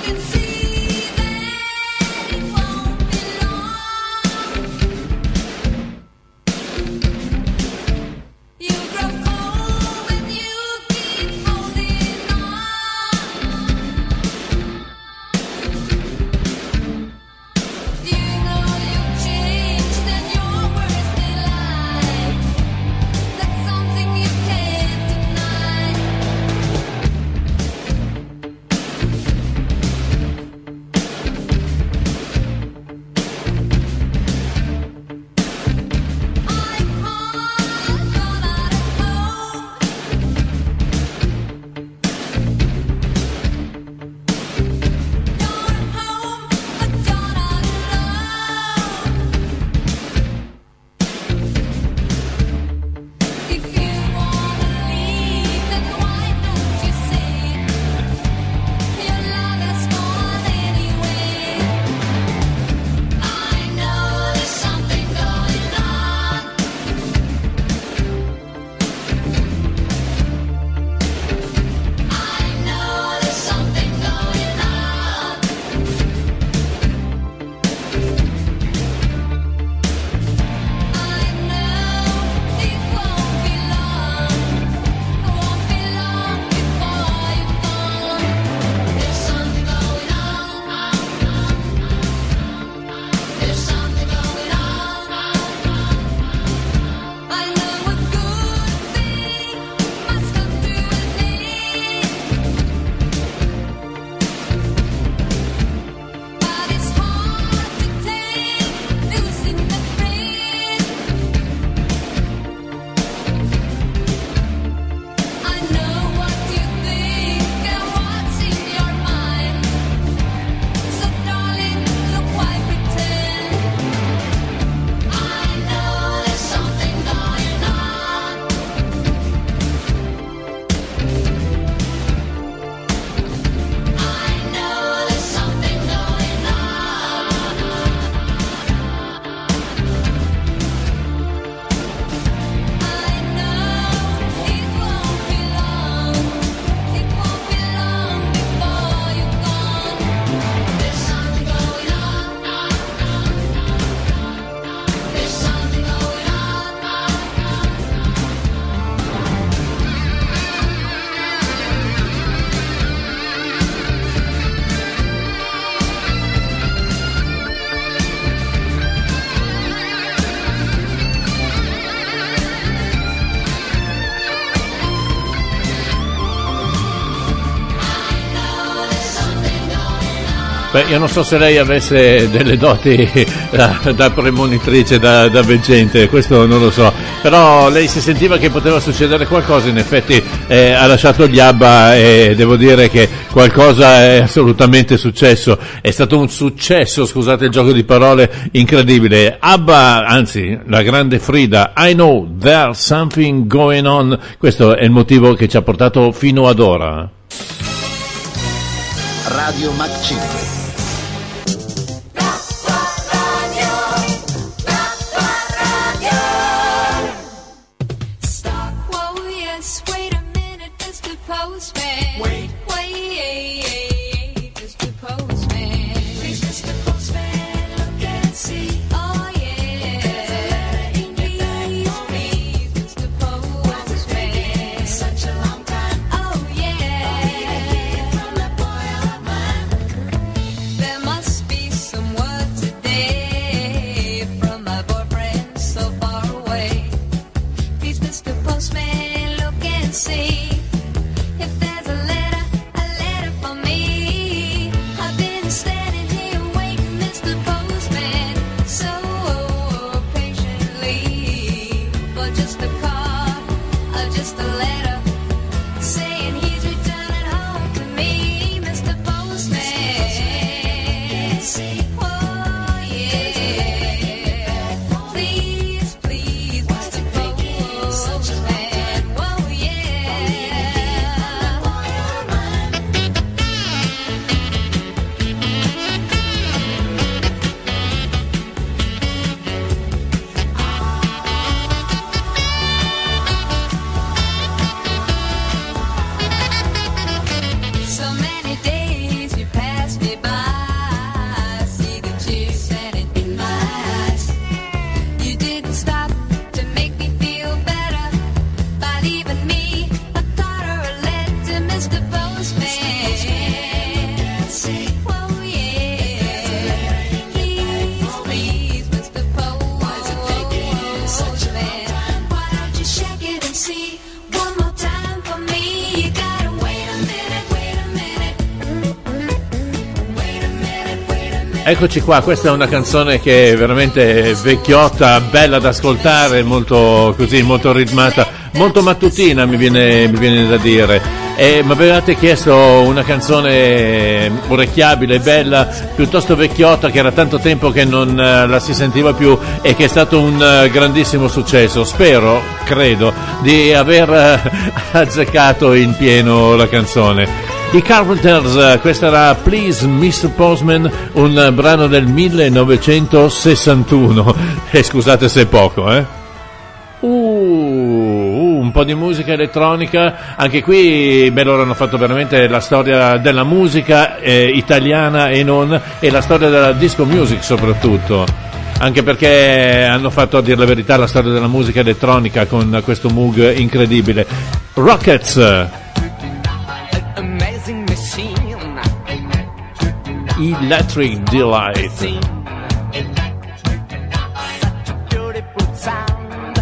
[SPEAKER 2] Beh, io non so se lei avesse delle doti da, da premonitrice, da, da veggente, questo non lo so, però lei si sentiva che poteva succedere qualcosa, in effetti eh, ha lasciato gli ABBA e devo dire che qualcosa è assolutamente successo, è stato un successo, scusate il gioco di parole, incredibile. ABBA, anzi la grande Frida, I know there's something going on, questo è il motivo che ci ha portato fino ad ora.
[SPEAKER 11] Radio Mac cinque.
[SPEAKER 2] Eccoci qua, questa è una canzone che è veramente vecchiotta, bella da ascoltare, molto così, molto ritmata, molto mattutina mi viene, mi viene da dire. E mi avevate chiesto una canzone orecchiabile, bella, piuttosto vecchiotta, che era tanto tempo che non uh, la si sentiva più e che è stato un uh, grandissimo successo. Spero, credo, di aver uh, azzeccato in pieno la canzone. I Carpenters, questa era Please mister Postman, un brano del millenovecentosessantuno, e scusate se è poco, eh? Uh, uh, un po' di musica elettronica, anche qui beh, loro hanno fatto veramente la storia della musica eh, italiana e non, e la storia della disco music soprattutto. Anche perché hanno fatto, a dire la verità, la storia della musica elettronica con questo Moog incredibile. Rockets,
[SPEAKER 3] Amazing machine.
[SPEAKER 2] Electric Delight.
[SPEAKER 3] Such a beautiful sound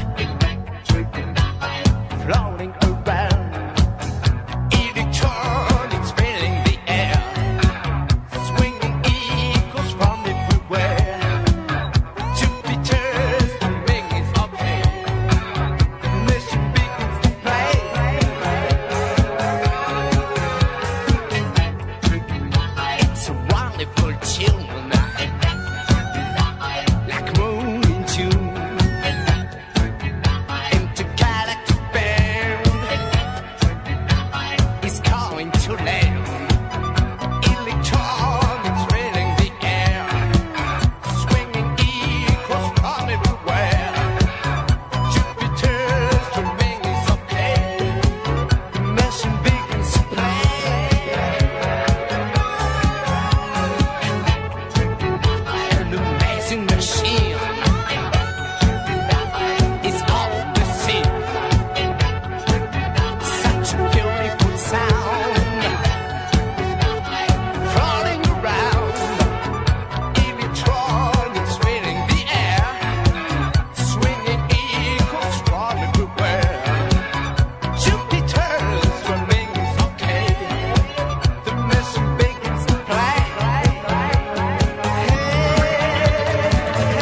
[SPEAKER 3] floating around. Electronics filling the air, swinging echoes from everywhere. Jupiter's the biggest of them. Mission begins to play. It's a wonderful tune, like moon in June. Intergalactic band is calling to land. Electronics filling the air, swinging echoes from everywhere. Jupiter's the rings of play. The mission begins to play. An amazing machine is all the same. Such a beautiful sound floating around. Electronics filling the air, swinging echoes from everywhere. Jupiter's swimming is okay. The mission begins to play. Hey, hey, hey.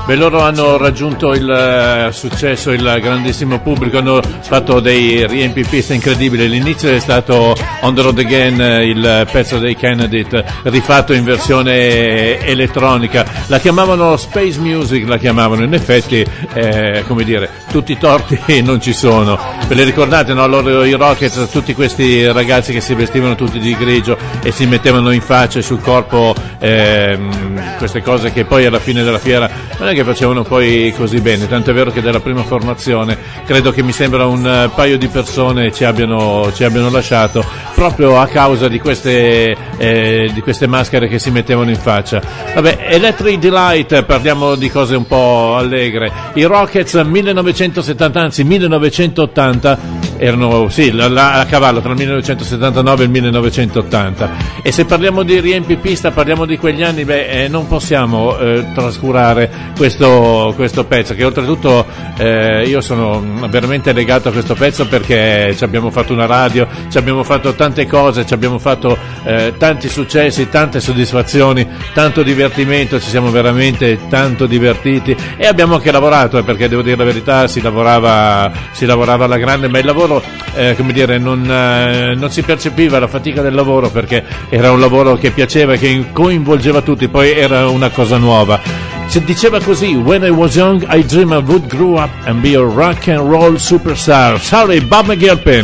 [SPEAKER 2] Beh, loro hanno raggiunto il eh, successo, il grandissimo pubblico, hanno fatto dei riempipiste incredibili. L'inizio è stato On the Road Again, eh, il pezzo dei Candidate, rifatto in versione elettronica. La chiamavano Space Music, la chiamavano. In effetti, eh, come dire, tutti i torti non ci sono. Ve le ricordate, no? Loro, i Rockets, tutti questi ragazzi che si vestivano tutti di grigio e si mettevano in faccia e sul corpo ehm, queste cose che poi alla fine della fiera non è che facevano poi così bene, tanto è vero che della prima formazione credo che mi sembra un uh, paio di persone ci abbiano, ci abbiano lasciato proprio a causa di queste, eh, di queste maschere che si mettevano in faccia. Vabbè, Electric Delight, parliamo di cose un po' allegre. I Rockets millenovecentosettanta, anzi millenovecentottanta, erano sì, la, la, a cavallo tra il millenovecentosettantanove e il millenovecentottanta, e se parliamo di riempipista parliamo di quegli anni, beh, eh, non possiamo eh, trascurare questo, questo pezzo, che oltretutto eh, io sono veramente legato a questo pezzo perché ci abbiamo fatto una radio, ci abbiamo fatto tante cose, ci abbiamo fatto eh, tanti successi, tante soddisfazioni, tanto divertimento, ci siamo veramente tanto divertiti e abbiamo anche lavorato, eh, perché devo dire la verità, si lavorava, si lavorava alla grande, ma il lavoro Eh, come dire, non, eh, non si percepiva la fatica del lavoro perché era un lavoro che piaceva e che coinvolgeva tutti, poi era una cosa nuova. Si diceva così: When I was young I dreamed I would grow up and be a rock and roll superstar. Sorry, Bob McGilpin.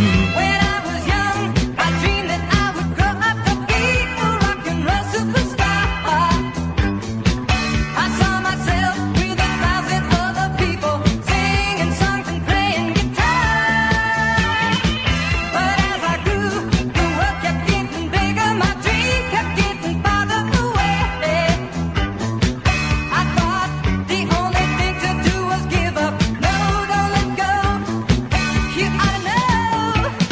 [SPEAKER 3] You ought to know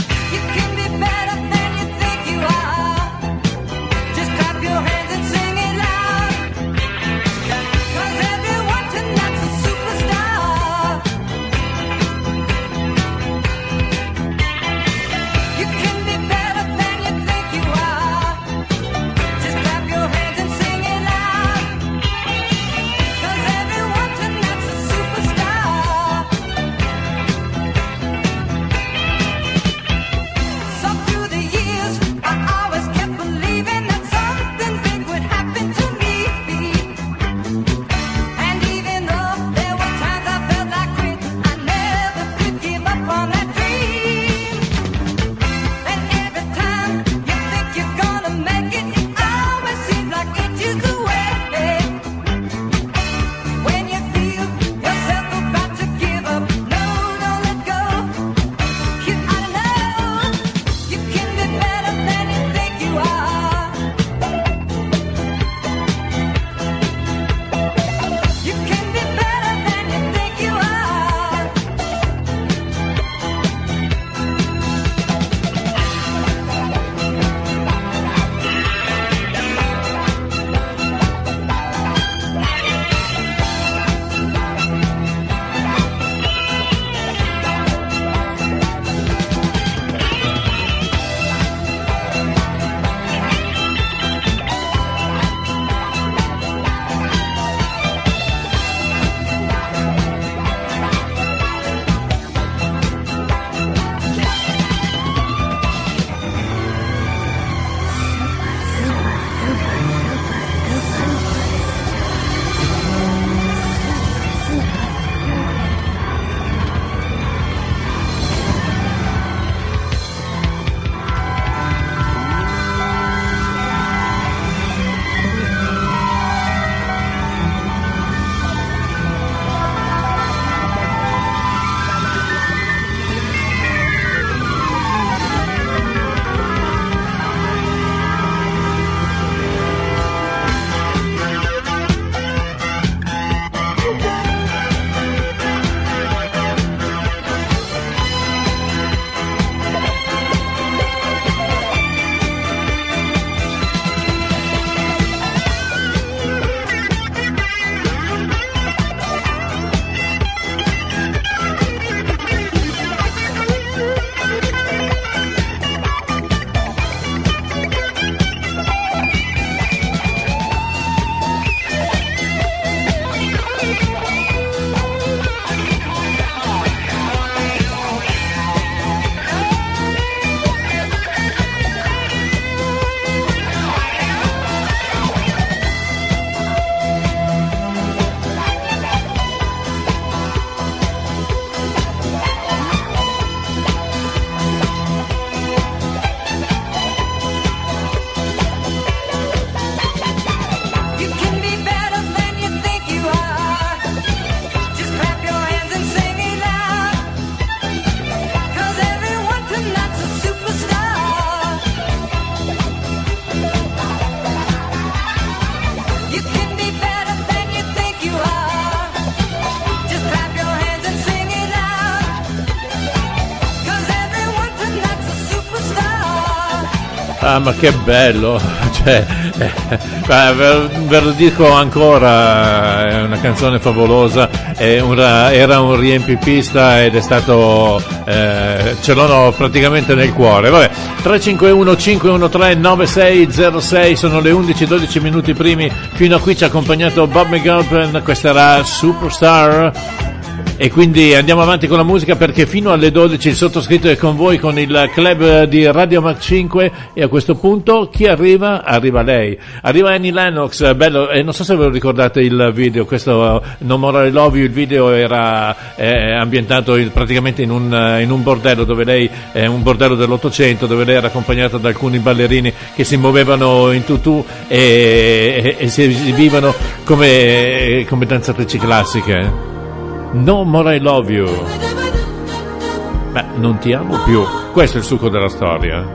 [SPEAKER 2] Ah, ma che bello, cioè, eh, eh, ve, ve lo dico ancora, è una canzone favolosa, è una, era un riempipista ed è stato, eh, ce l'ho praticamente nel cuore. Vabbè, tre cinque uno cinque uno tre nove sei zero sei, sono le undici dodici minuti primi, fino a qui ci ha accompagnato Bob McGowan, questa era Superstar. E quindi andiamo avanti con la musica, perché fino alle dodici il sottoscritto è con voi con il club di Radio Mac cinque, e a questo punto chi arriva? Arriva lei, arriva Annie Lennox, bello, e non so se ve lo ricordate il video, questo uh, No More I Love You, il video era eh, ambientato in, praticamente in un, in un bordello, dove lei è un bordello dell'Ottocento, dove lei era accompagnata da alcuni ballerini che si muovevano in tutù e, e, e si esibivano come, come danzatrici classiche. No More I Love You. Beh, non ti amo più. Questo è il succo della storia.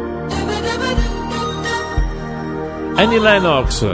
[SPEAKER 2] Annie Lennox.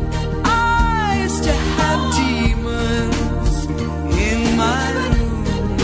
[SPEAKER 5] I used to have demons in my room.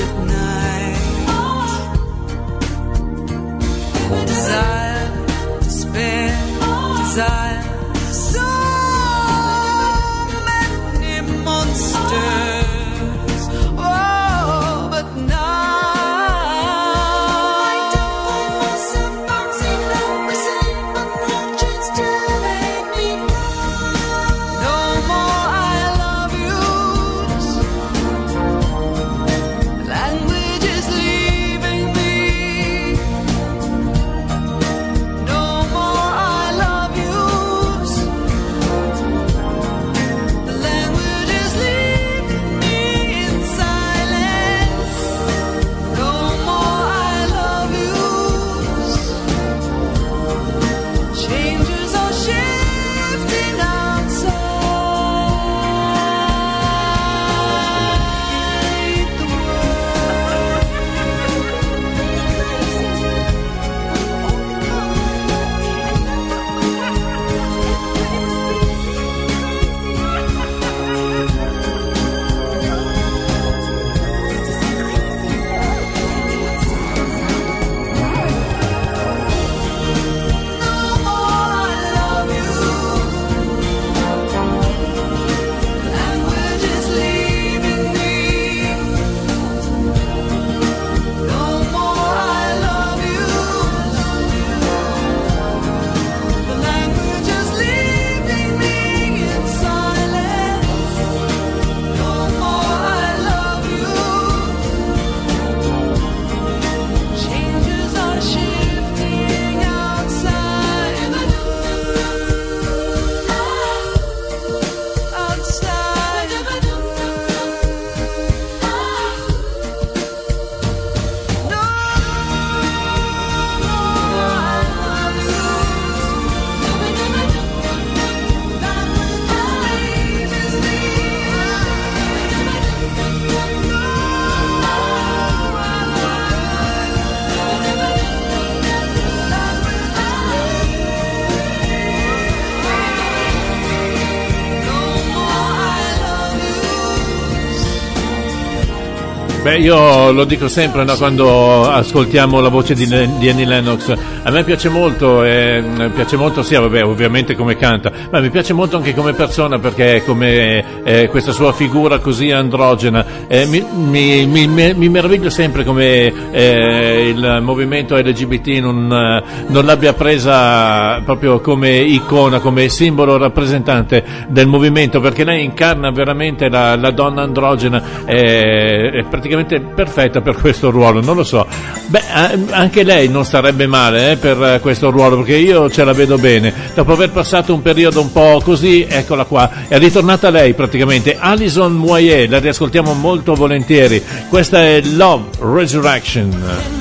[SPEAKER 2] Beh, io lo dico sempre, no, quando ascoltiamo la voce di, di Annie Lennox, a me piace molto, eh, piace molto sia, vabbè, ovviamente come canta, ma mi piace molto anche come persona, perché come eh, questa sua figura così androgena, eh, mi, mi, mi, mi meraviglio sempre come eh, il movimento L G B T non, non l'abbia presa proprio come icona, come simbolo rappresentante del movimento, perché lei incarna veramente la, la donna androgena, eh, è praticamente perfetta per questo ruolo, non lo so. Beh, anche lei non starebbe male eh, per questo ruolo, perché io ce la vedo bene. Dopo aver passato un periodo un po' così, eccola qua, è ritornata lei praticamente. Alison Moyet, la riascoltiamo molto volentieri. Questa è Love Resurrection.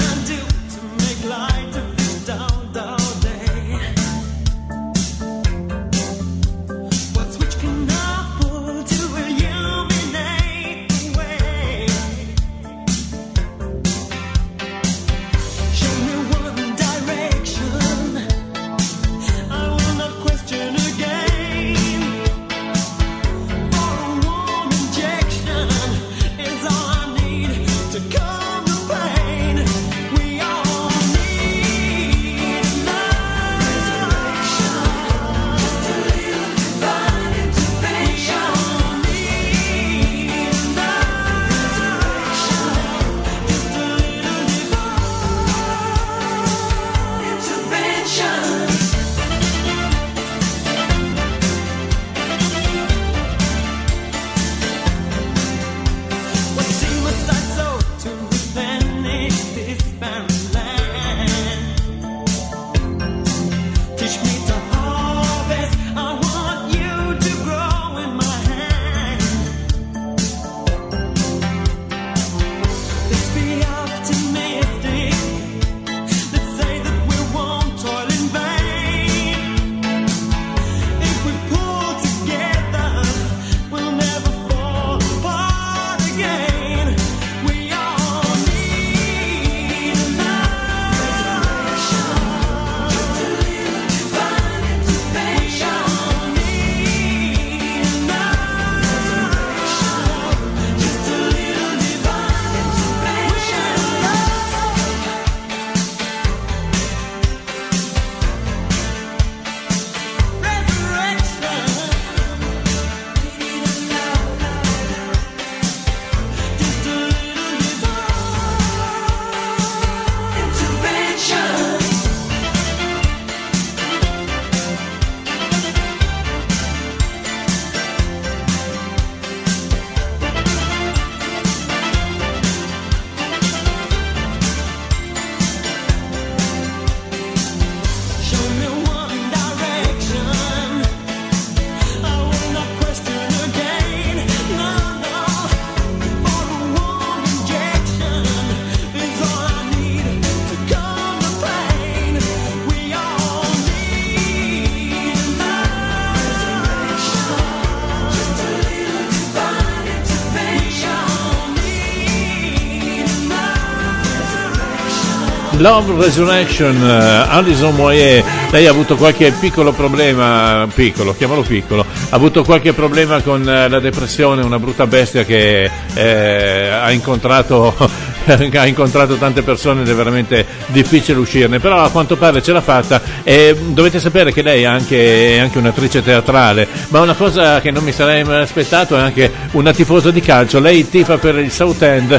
[SPEAKER 2] Love Resurrection, uh, Alison Moyet. Lei ha avuto qualche piccolo problema, piccolo, chiamalo piccolo, ha avuto qualche problema con uh, la depressione, una brutta bestia che eh, ha incontrato ha incontrato tante persone ed è veramente difficile uscirne, però a quanto pare ce l'ha fatta. E dovete sapere che lei è anche, è anche un'attrice teatrale, ma una cosa che non mi sarei mai aspettato è anche una tifosa di calcio. Lei tifa per il Southend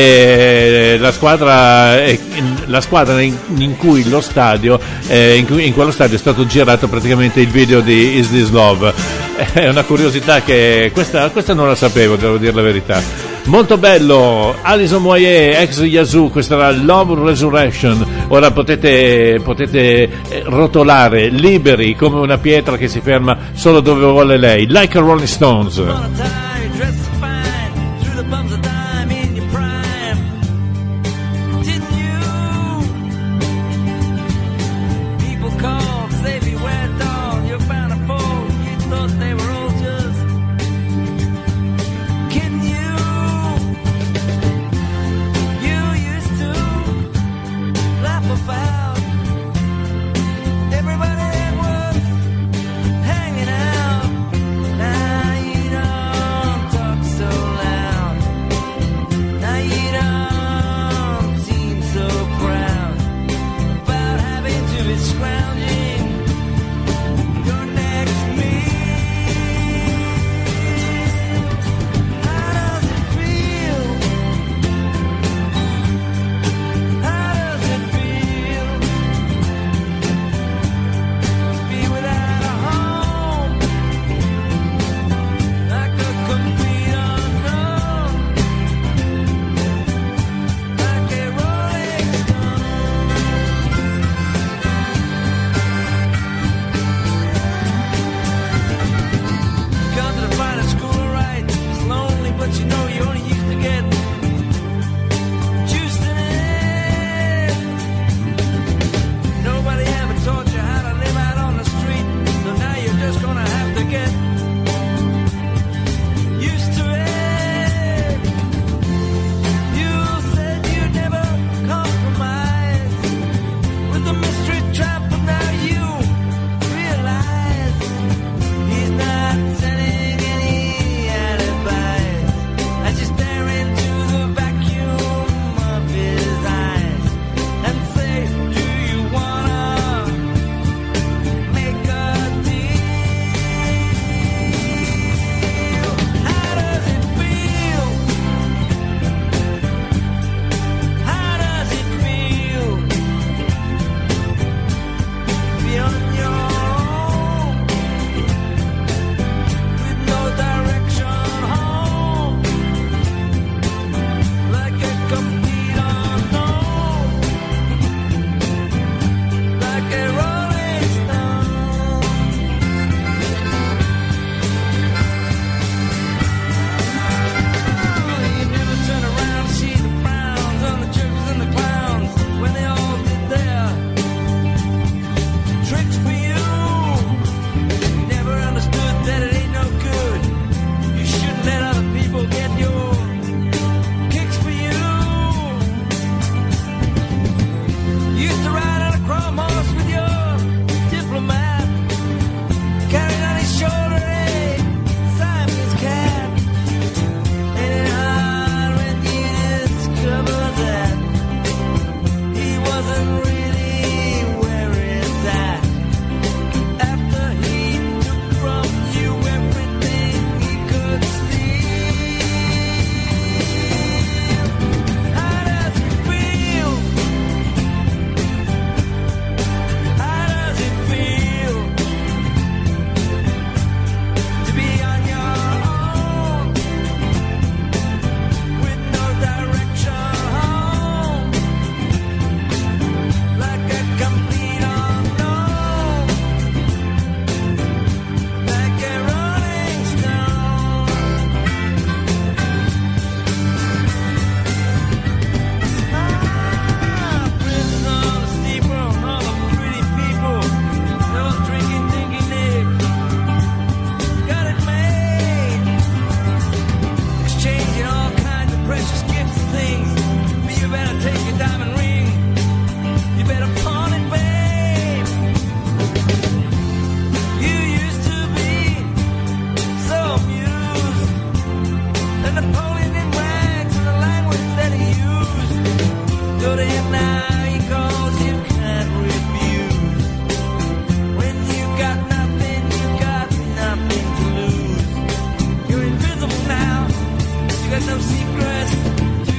[SPEAKER 2] e la squadra, la squadra in, in cui lo stadio, eh, in, cui, in quello stadio è stato girato praticamente il video di Is This Love. È una curiosità che questa, questa non la sapevo, devo dire la verità. Molto bello, Alison Moyet, ex Yazoo, questa era Love Resurrection. Ora potete, potete rotolare liberi come una pietra che si ferma solo dove vuole lei, like a Rolling Stones.
[SPEAKER 3] Now you you know you only used to get juiced in it. Nobody ever taught you how to live out on the street, so now you're just gonna have to get used to it. You said you'd never compromise with the mystery trap, but now you realize he's not sending any alibis as you stare into the vacuum of his eyes and say, do you wanna make a deal? How does it feel? How does it feel? Be on your own with no direction home, like a complete unknown, like a rolling stone. You never turn around to see the frowns on the churches and the clowns when they all did their tricks for you. You never understood that it ain't no good. You shouldn't let other people get your kicks for you. You used to ride on a chrome horse with your diplomat, carried on his shoulder a Siamese cat. Ain't it hard when you discover that he wasn't really where it's at? After he took from you everything he could steal. How does it feel? How does it feel to be on your own with no direction home, like a complete unknown, like a rolling stone? Ah, prison on the steeple, all the pretty people, they're all drinking, thinking they've got it made, exchanging all kinds of precious gifts and things. But you better take your diamond ring, you better pawn it, babe. You used to be so amused that Napoleon in rags and the language that he used. Go to him now, he calls you can't refuse. When you got nothing, you got nothing to lose. You're invisible now, you got no secrets to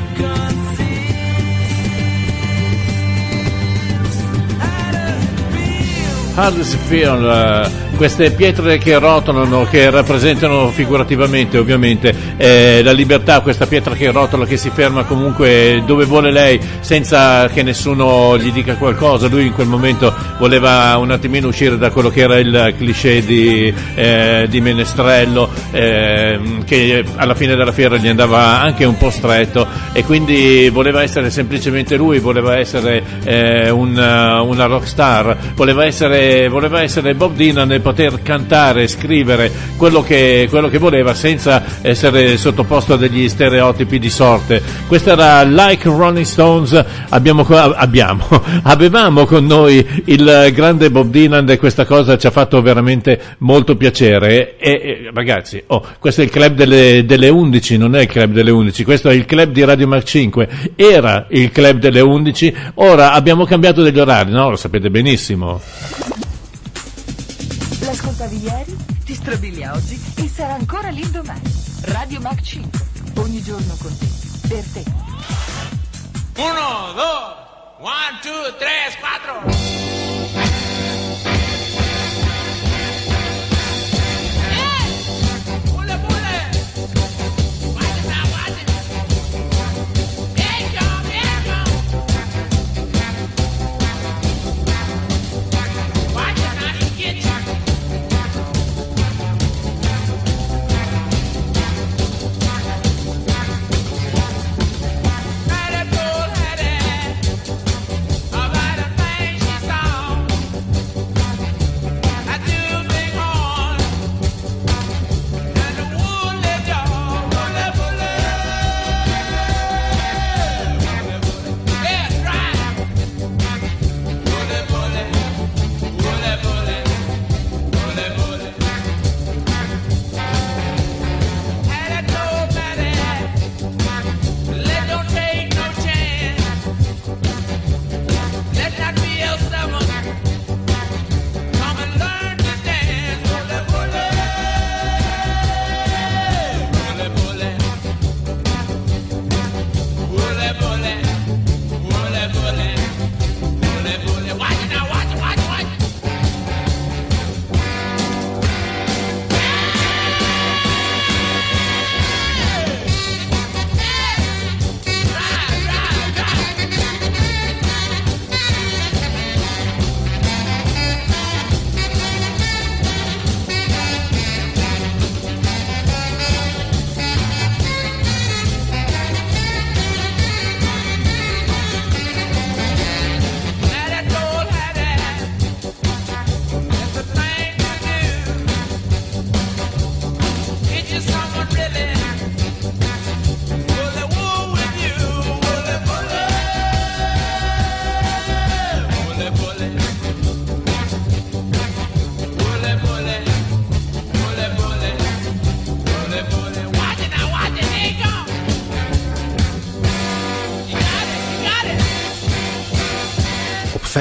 [SPEAKER 3] conceal. How does it feel?
[SPEAKER 2] How does it feel? Eh, queste pietre che rotolano, che rappresentano figurativamente ovviamente eh, la libertà, questa pietra che rotola, che si ferma comunque dove vuole lei senza che nessuno gli dica qualcosa. Lui in quel momento voleva un attimino uscire da quello che era il cliché di, eh, di Menestrello, eh, che alla fine della fiera gli andava anche un po' stretto, e quindi voleva essere semplicemente lui, voleva essere eh, una, una rockstar, voleva essere, voleva essere Bob Dylan e poter cantare, scrivere quello che, quello che voleva senza essere sottoposto a degli stereotipi di sorte. Questa era Like Rolling Stones. Abbiamo, abbiamo avevamo con noi il grande Bob Dylan e questa cosa ci ha fatto veramente molto piacere. E, e ragazzi, oh, questo è il club delle, delle undici, non è il club delle undici, questo è il club di Radio Mac cinque, era il club delle undici, ora abbiamo cambiato degli orari, no? Lo sapete benissimo.
[SPEAKER 11] L'ascoltavi ieri, ti strabilia oggi e sarà ancora lì domani. Radio Mac cinque, ogni giorno con te, per te.
[SPEAKER 12] Uno, dos, one, two, tres, cuatro.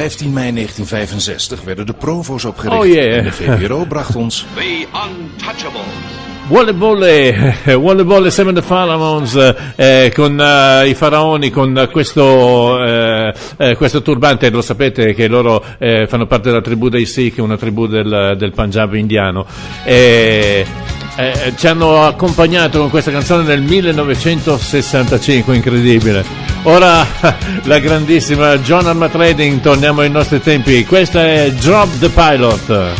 [SPEAKER 13] vijftien mei negentien vijfenzestig werden de Provo's opgericht.
[SPEAKER 2] Oh, yeah.
[SPEAKER 13] En de V P R O bracht ons...
[SPEAKER 14] The Untouchables.
[SPEAKER 2] Vuole bolle, vuole bolle Seven the Pharaohs eh, con eh, i faraoni, con questo, eh, eh, questo turbante. Lo sapete che loro eh, fanno parte della tribù dei Sikh, una tribù del, del Punjab indiano. E, eh, ci hanno accompagnato con questa canzone nel millenovecentosessantacinque, incredibile. Ora la grandissima John Armatrading, torniamo ai nostri tempi. Questa è Drop the Pilot.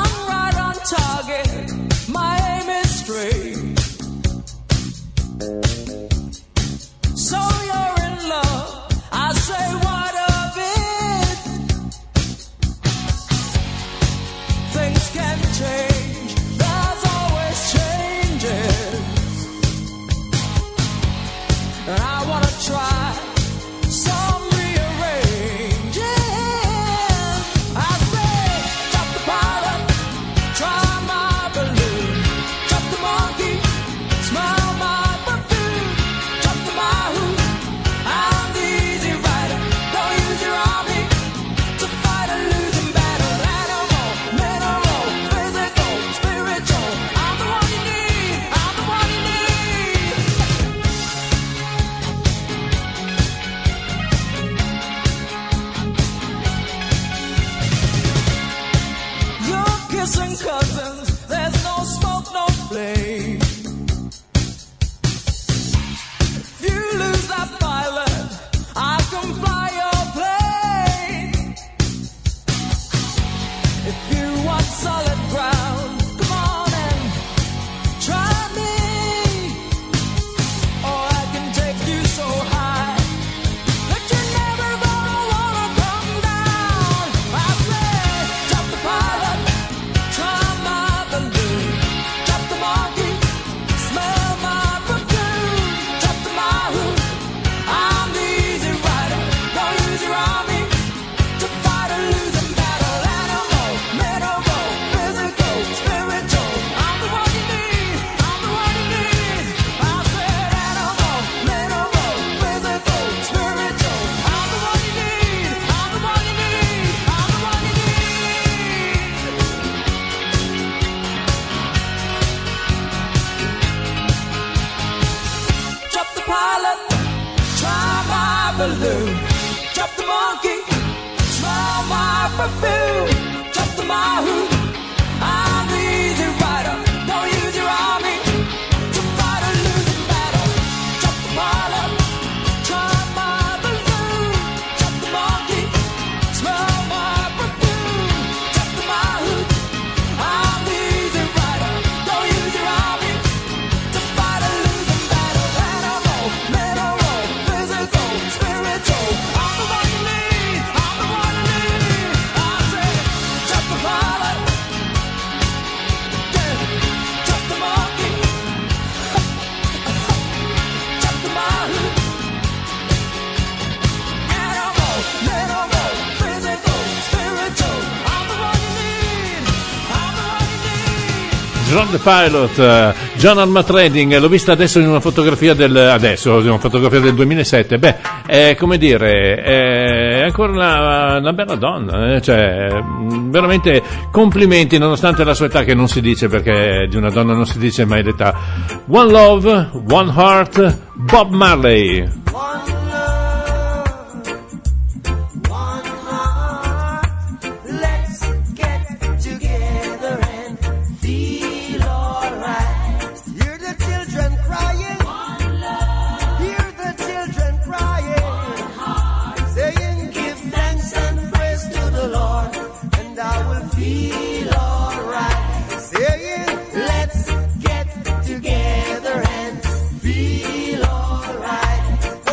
[SPEAKER 2] Drop the Pilot, uh, John Armatrading, l'ho vista adesso in una fotografia del adesso, in una fotografia del duemilasette. Beh, è come dire, è ancora una, una bella donna, eh? Cioè, veramente complimenti, nonostante la sua età, che non si dice, perché di una donna non si dice mai l'età. One Love, One Heart, Bob Marley.
[SPEAKER 10] Let's get together and feel alright.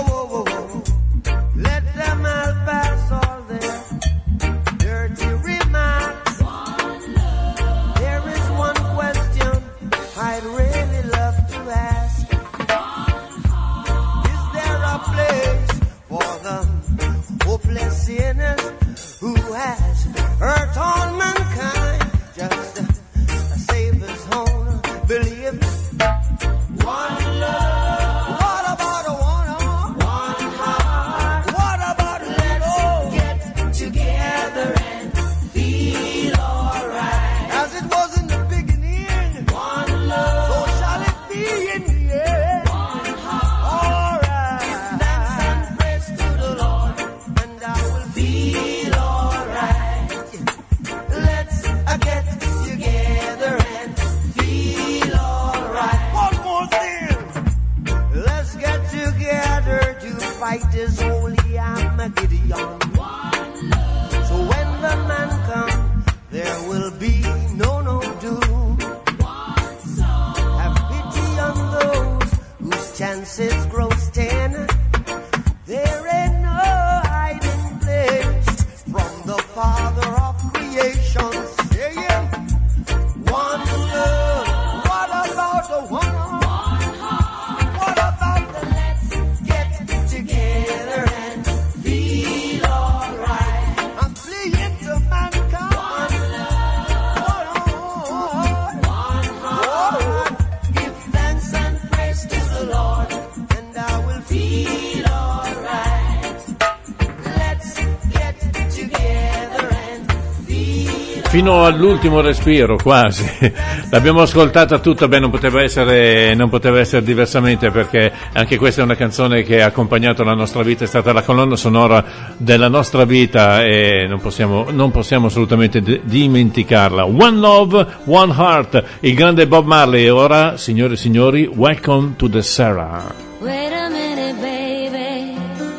[SPEAKER 6] together to fight this holy Armageddon. So when the man comes, there will be no no doom. Have pity on those whose chances grow ten. There ain't no hiding place from the Father of creation. Saying, one love. What about the one heart? What about the let's get together and feel alright? I'm pleading to mankind. One love, one heart. Give thanks and praise to the Lord, and I will feel alright. Let's get together and feel.
[SPEAKER 2] Fino all'ultimo respiro, quasi. L'abbiamo ascoltata tutta, beh, non poteva essere, non poteva essere diversamente, perché anche questa è una canzone che ha accompagnato la nostra vita, è stata la colonna sonora della nostra vita e non possiamo, non possiamo assolutamente d- dimenticarla. One Love, One Heart, il grande Bob Marley. E ora, signore e signori, welcome to the Sarah.
[SPEAKER 14] Wait a minute, baby.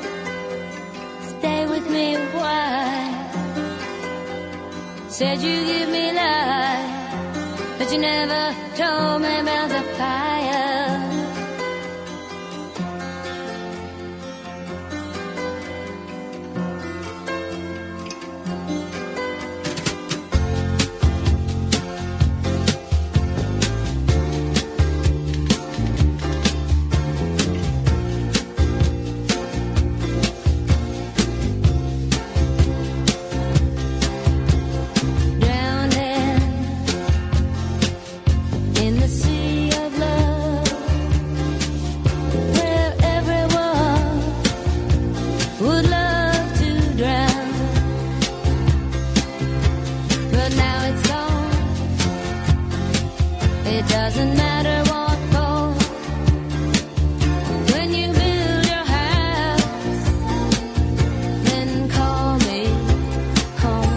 [SPEAKER 14] Stay with me a while. Said you give me life, but you never told me about the fire. In the sea of love, where everyone would love to drown, but now it's gone. It doesn't matter what for. When you build your house, then call me home.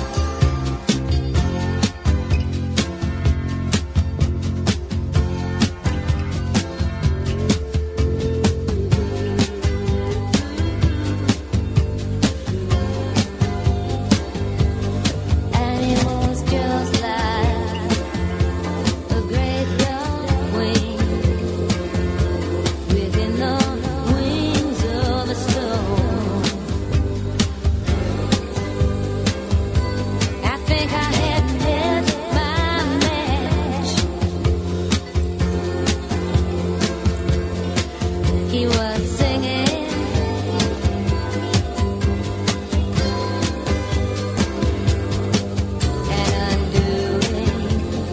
[SPEAKER 14] And it was just like a great young wing within the wings of a storm. I think I had met my match. He was singing, and undoing,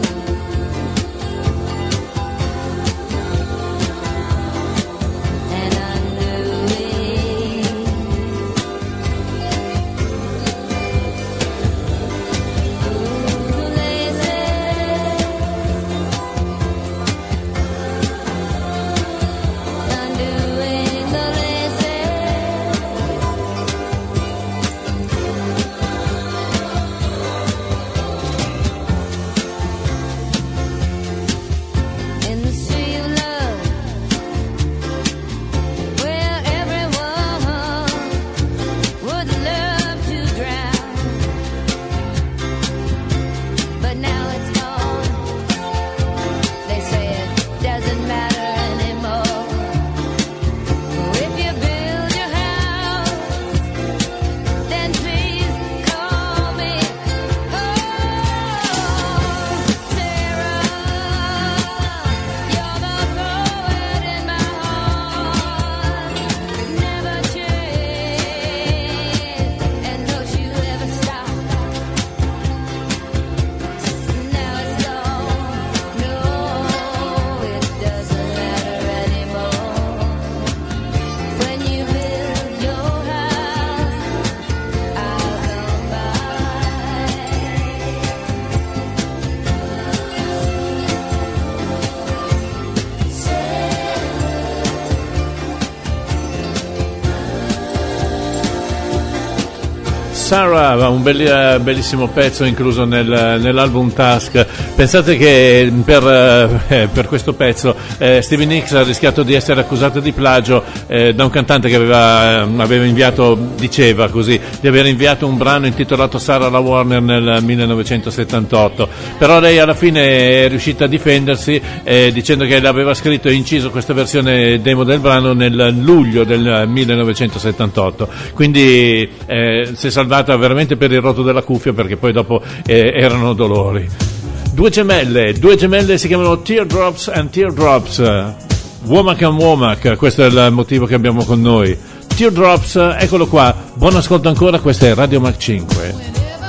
[SPEAKER 14] and undoing. Ooh, they say, undoing the
[SPEAKER 2] Sarah, un belli- bellissimo pezzo incluso nel, nell'album Task. Pensate che per, eh, per questo pezzo eh, Stevie Nicks ha rischiato di essere accusato di plagio eh, da un cantante che aveva, aveva inviato, diceva così, di aver inviato un brano intitolato Sarah alla Warner nel millenovecentosettantotto, però lei alla fine è riuscita a difendersi eh, dicendo che l'aveva scritto e inciso questa versione demo del brano nel luglio del millenovecentosettantotto, quindi eh, si è salvata veramente per il rotto della cuffia, perché poi dopo eh, erano dolori. Due gemelle, due gemelle si chiamano Teardrops and Teardrops, Womack and Womack, questo è il motivo che abbiamo con noi. Teardrops, eccolo qua, buon ascolto ancora, questa è Radio Mac cinque.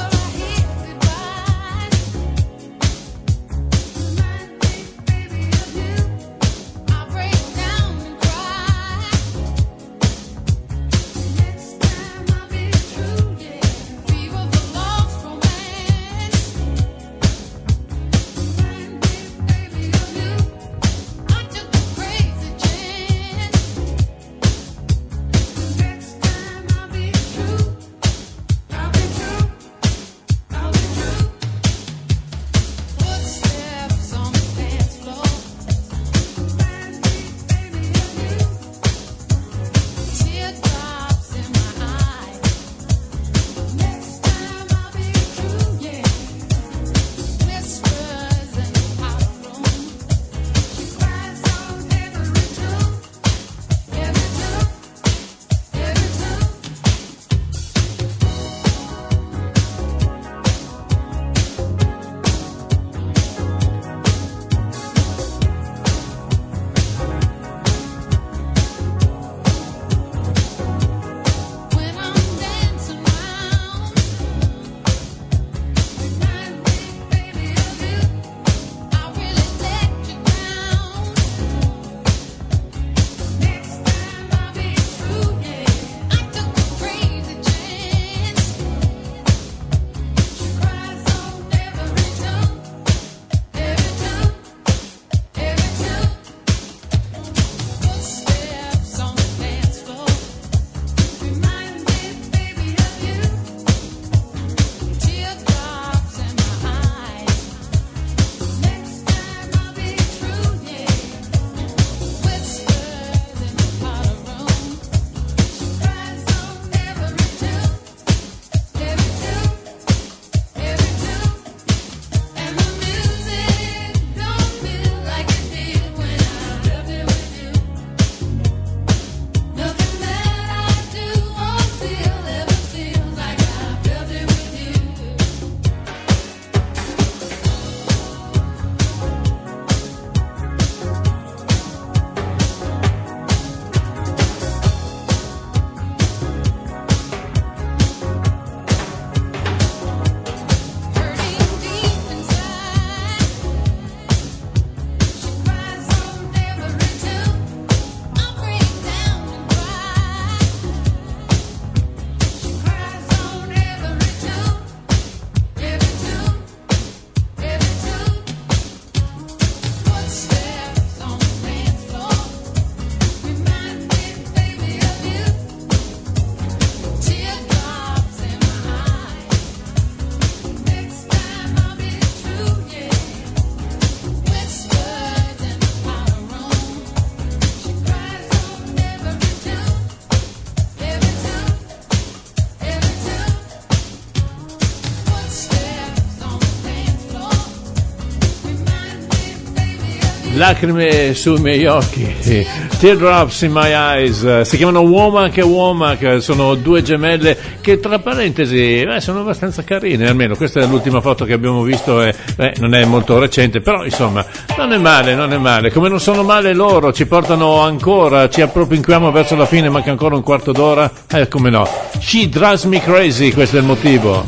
[SPEAKER 2] Lacrime sui miei occhi, Teardrops in my eyes, si chiamano Womack e Womack, sono due gemelle che tra parentesi eh, sono abbastanza carine, almeno questa è l'ultima foto che abbiamo visto e eh, non è molto recente, però insomma non è male, non è male, come non sono male loro, ci portano ancora, ci appropinquiamo verso la fine, manca ancora un quarto d'ora, eh come no, She Drives Me Crazy, questo è il motivo.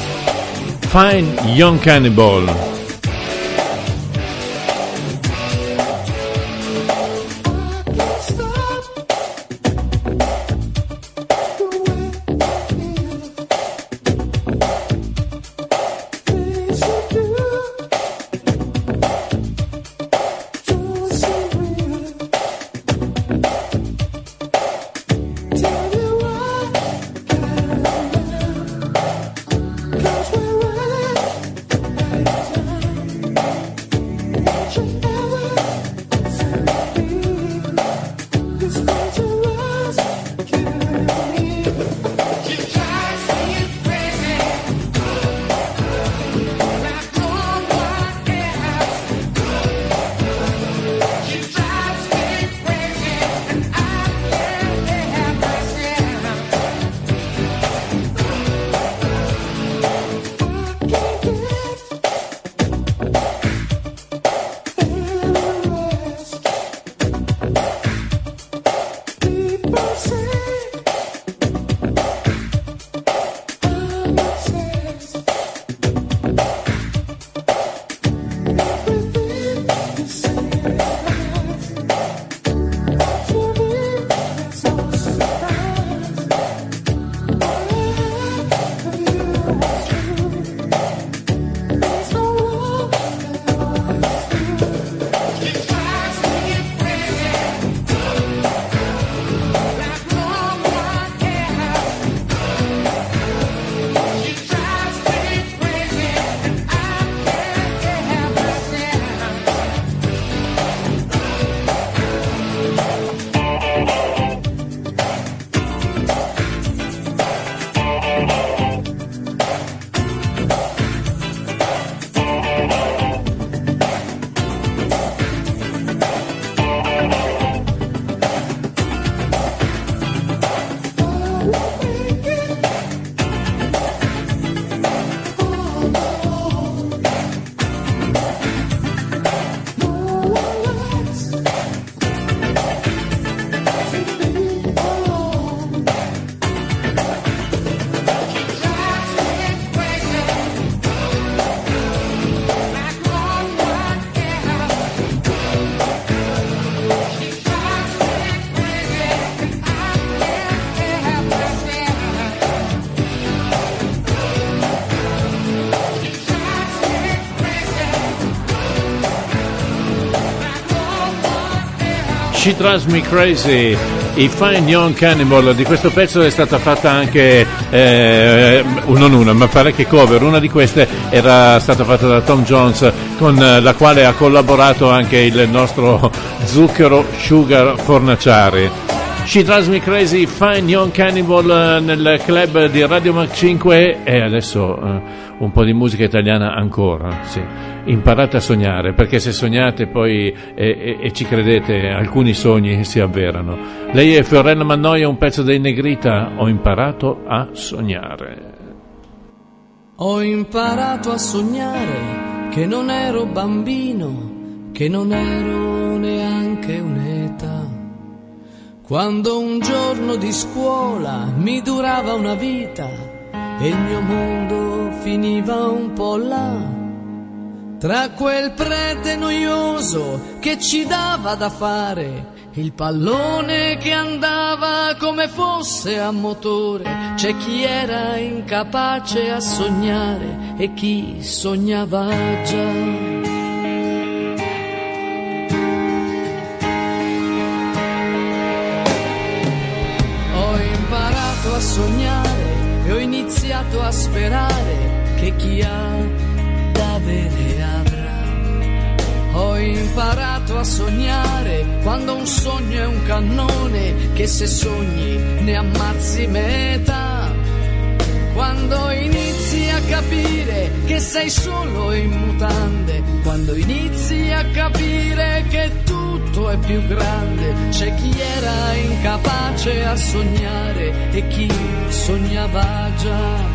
[SPEAKER 2] Fine Young Cannibal.
[SPEAKER 10] Tell me what
[SPEAKER 2] She Drives Me Crazy, i Fine Young Cannibal. Di questo pezzo è stata fatta anche eh, non una ma parecchie cover. Una di queste era stata fatta da Tom Jones, con la quale ha collaborato anche il nostro Zucchero Sugar Fornaciari. She Drives Me Crazy, Fine Young Cannibal nel club di Radio Mac cinque. E adesso uh, un po' di musica italiana ancora, sì. Imparate a sognare, perché se sognate poi e, e, e ci credete, alcuni sogni si avverano. Lei è Fiorella Mannoia, un pezzo dei Negrita, Ho imparato a sognare.
[SPEAKER 5] Ho imparato a sognare che non ero bambino, che non ero neanche un'età. Quando un giorno di scuola mi durava una vita e il mio mondo finiva un po' là. Tra quel prete noioso che ci dava da fare, il pallone che andava come fosse a motore, c'è chi era incapace a sognare e chi sognava già. A sognare e ho iniziato a sperare che chi ha da bere avrà. Ho imparato a sognare quando un sogno è un cannone che se sogni ne ammazzi metà. Quando inizi a capire che sei solo in mutande, quando inizi a capire che tutto è più grande, c'è chi era incapace a sognare e chi sognava già.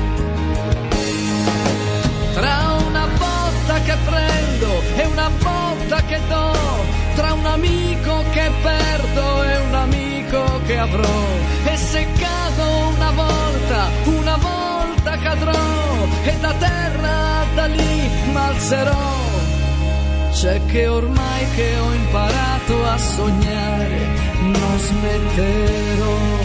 [SPEAKER 5] Tra una botta che prendo e una botta che do, tra un amico che perdo e un amico che avrò, e se cado una volta, una volta cadrò, e da terra da lì m'alzerò. C'è che ormai che ho imparato a sognare non smetterò.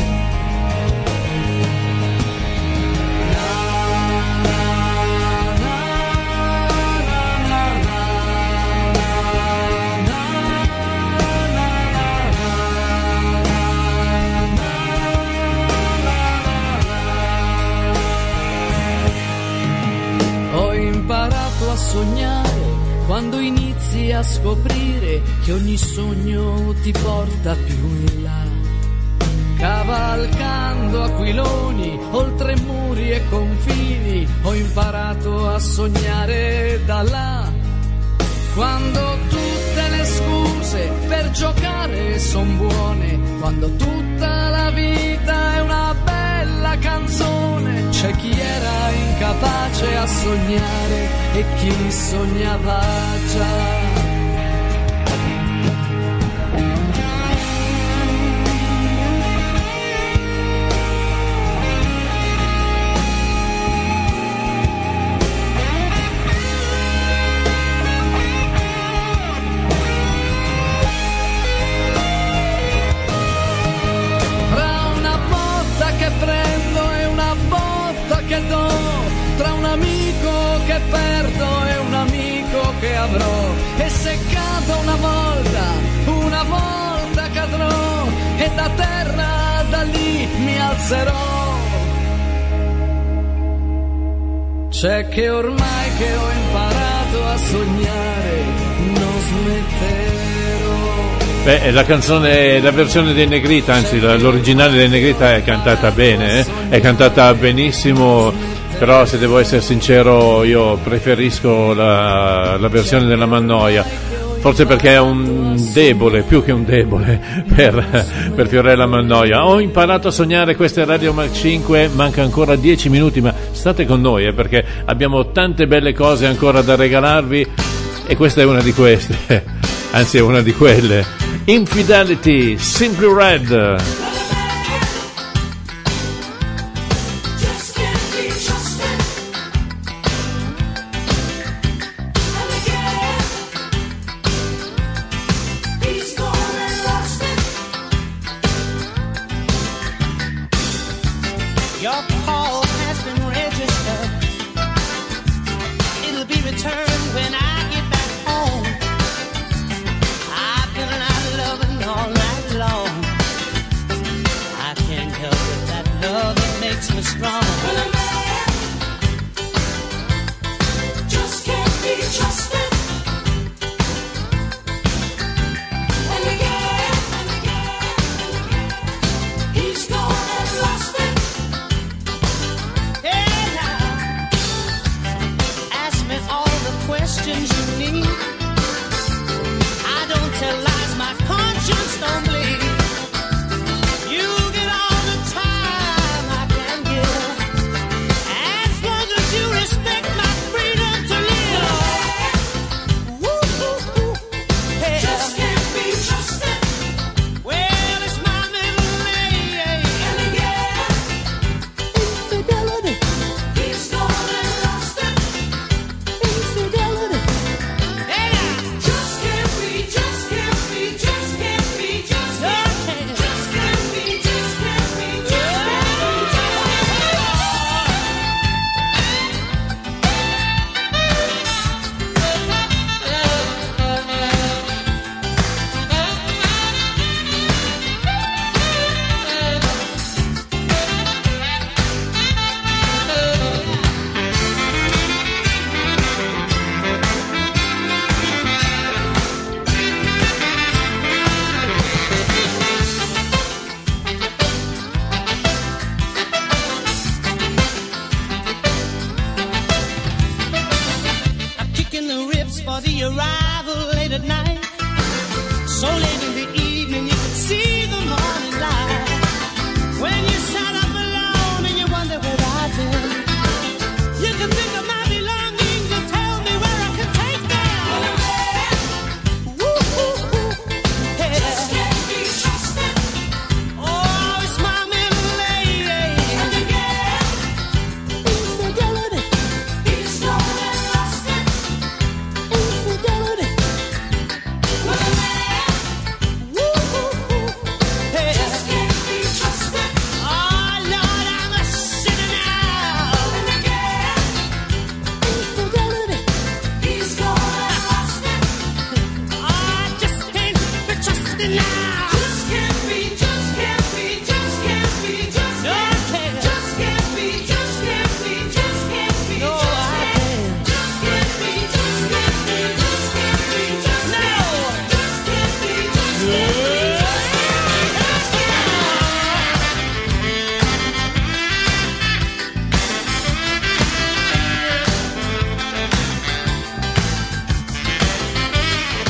[SPEAKER 5] Ho imparato a sognare quando inizi a scoprire che ogni sogno ti porta più in là, cavalcando aquiloni oltre muri e confini. Ho imparato a sognare da là, quando tutte le scuse per giocare son buone, quando tutta la vita è una bella canzone. C'è chi era incapace a sognare e chi sognava già. Tra un amico che perdo e un amico che avrò, e se cado una volta, una volta cadrò, e da terra da lì mi alzerò. C'è che ormai che ho imparato a sognare non smetterò.
[SPEAKER 2] Beh, la canzone, la versione dei Negrita, anzi l'originale dei Negrita è cantata bene, eh? È cantata benissimo, però se devo essere sincero io preferisco la, la versione della Mannoia, forse perché è un debole, più che un debole, per, per Fiorella Mannoia. Ho imparato a sognare, questa è Radio Mac cinque, manca ancora dieci minuti, ma state con noi, eh, perché abbiamo tante belle cose ancora da regalarvi, e questa è una di queste, anzi è una di quelle. Infidelity, Simply Red.
[SPEAKER 3] When I get back home, I've been out of love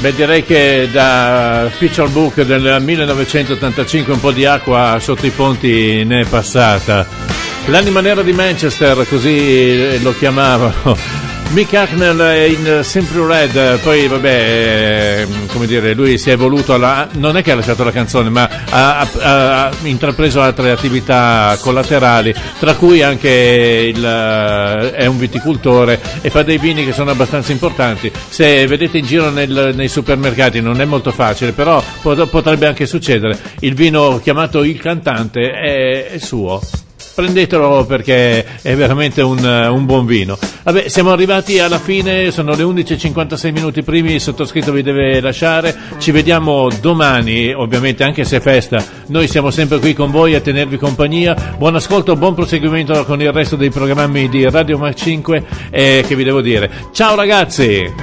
[SPEAKER 2] Beh, direi che da Picture Book del millenovecentottantacinque un po' di acqua sotto i ponti ne è passata. L'anima nera di Manchester, così lo chiamavano. Mick Hucknall in Simply Red, poi vabbè, come dire, lui si è evoluto, alla, non è che ha lasciato la canzone, ma ha, ha, ha intrapreso altre attività collaterali, tra cui anche il, è un viticoltore e fa dei vini che sono abbastanza importanti. Se vedete in giro nel, nei supermercati non è molto facile, però potrebbe anche succedere. Il vino chiamato Il Cantante è, è suo. Prendetelo perché è veramente un, un buon vino. Vabbè, siamo arrivati alla fine, sono le undici e cinquantasei minuti primi, il sottoscritto vi deve lasciare. Ci vediamo domani, ovviamente anche se è festa, noi siamo sempre qui con voi a tenervi compagnia. Buon ascolto, buon proseguimento con il resto dei programmi di Radio Mac cinque, e che vi devo dire. Ciao ragazzi!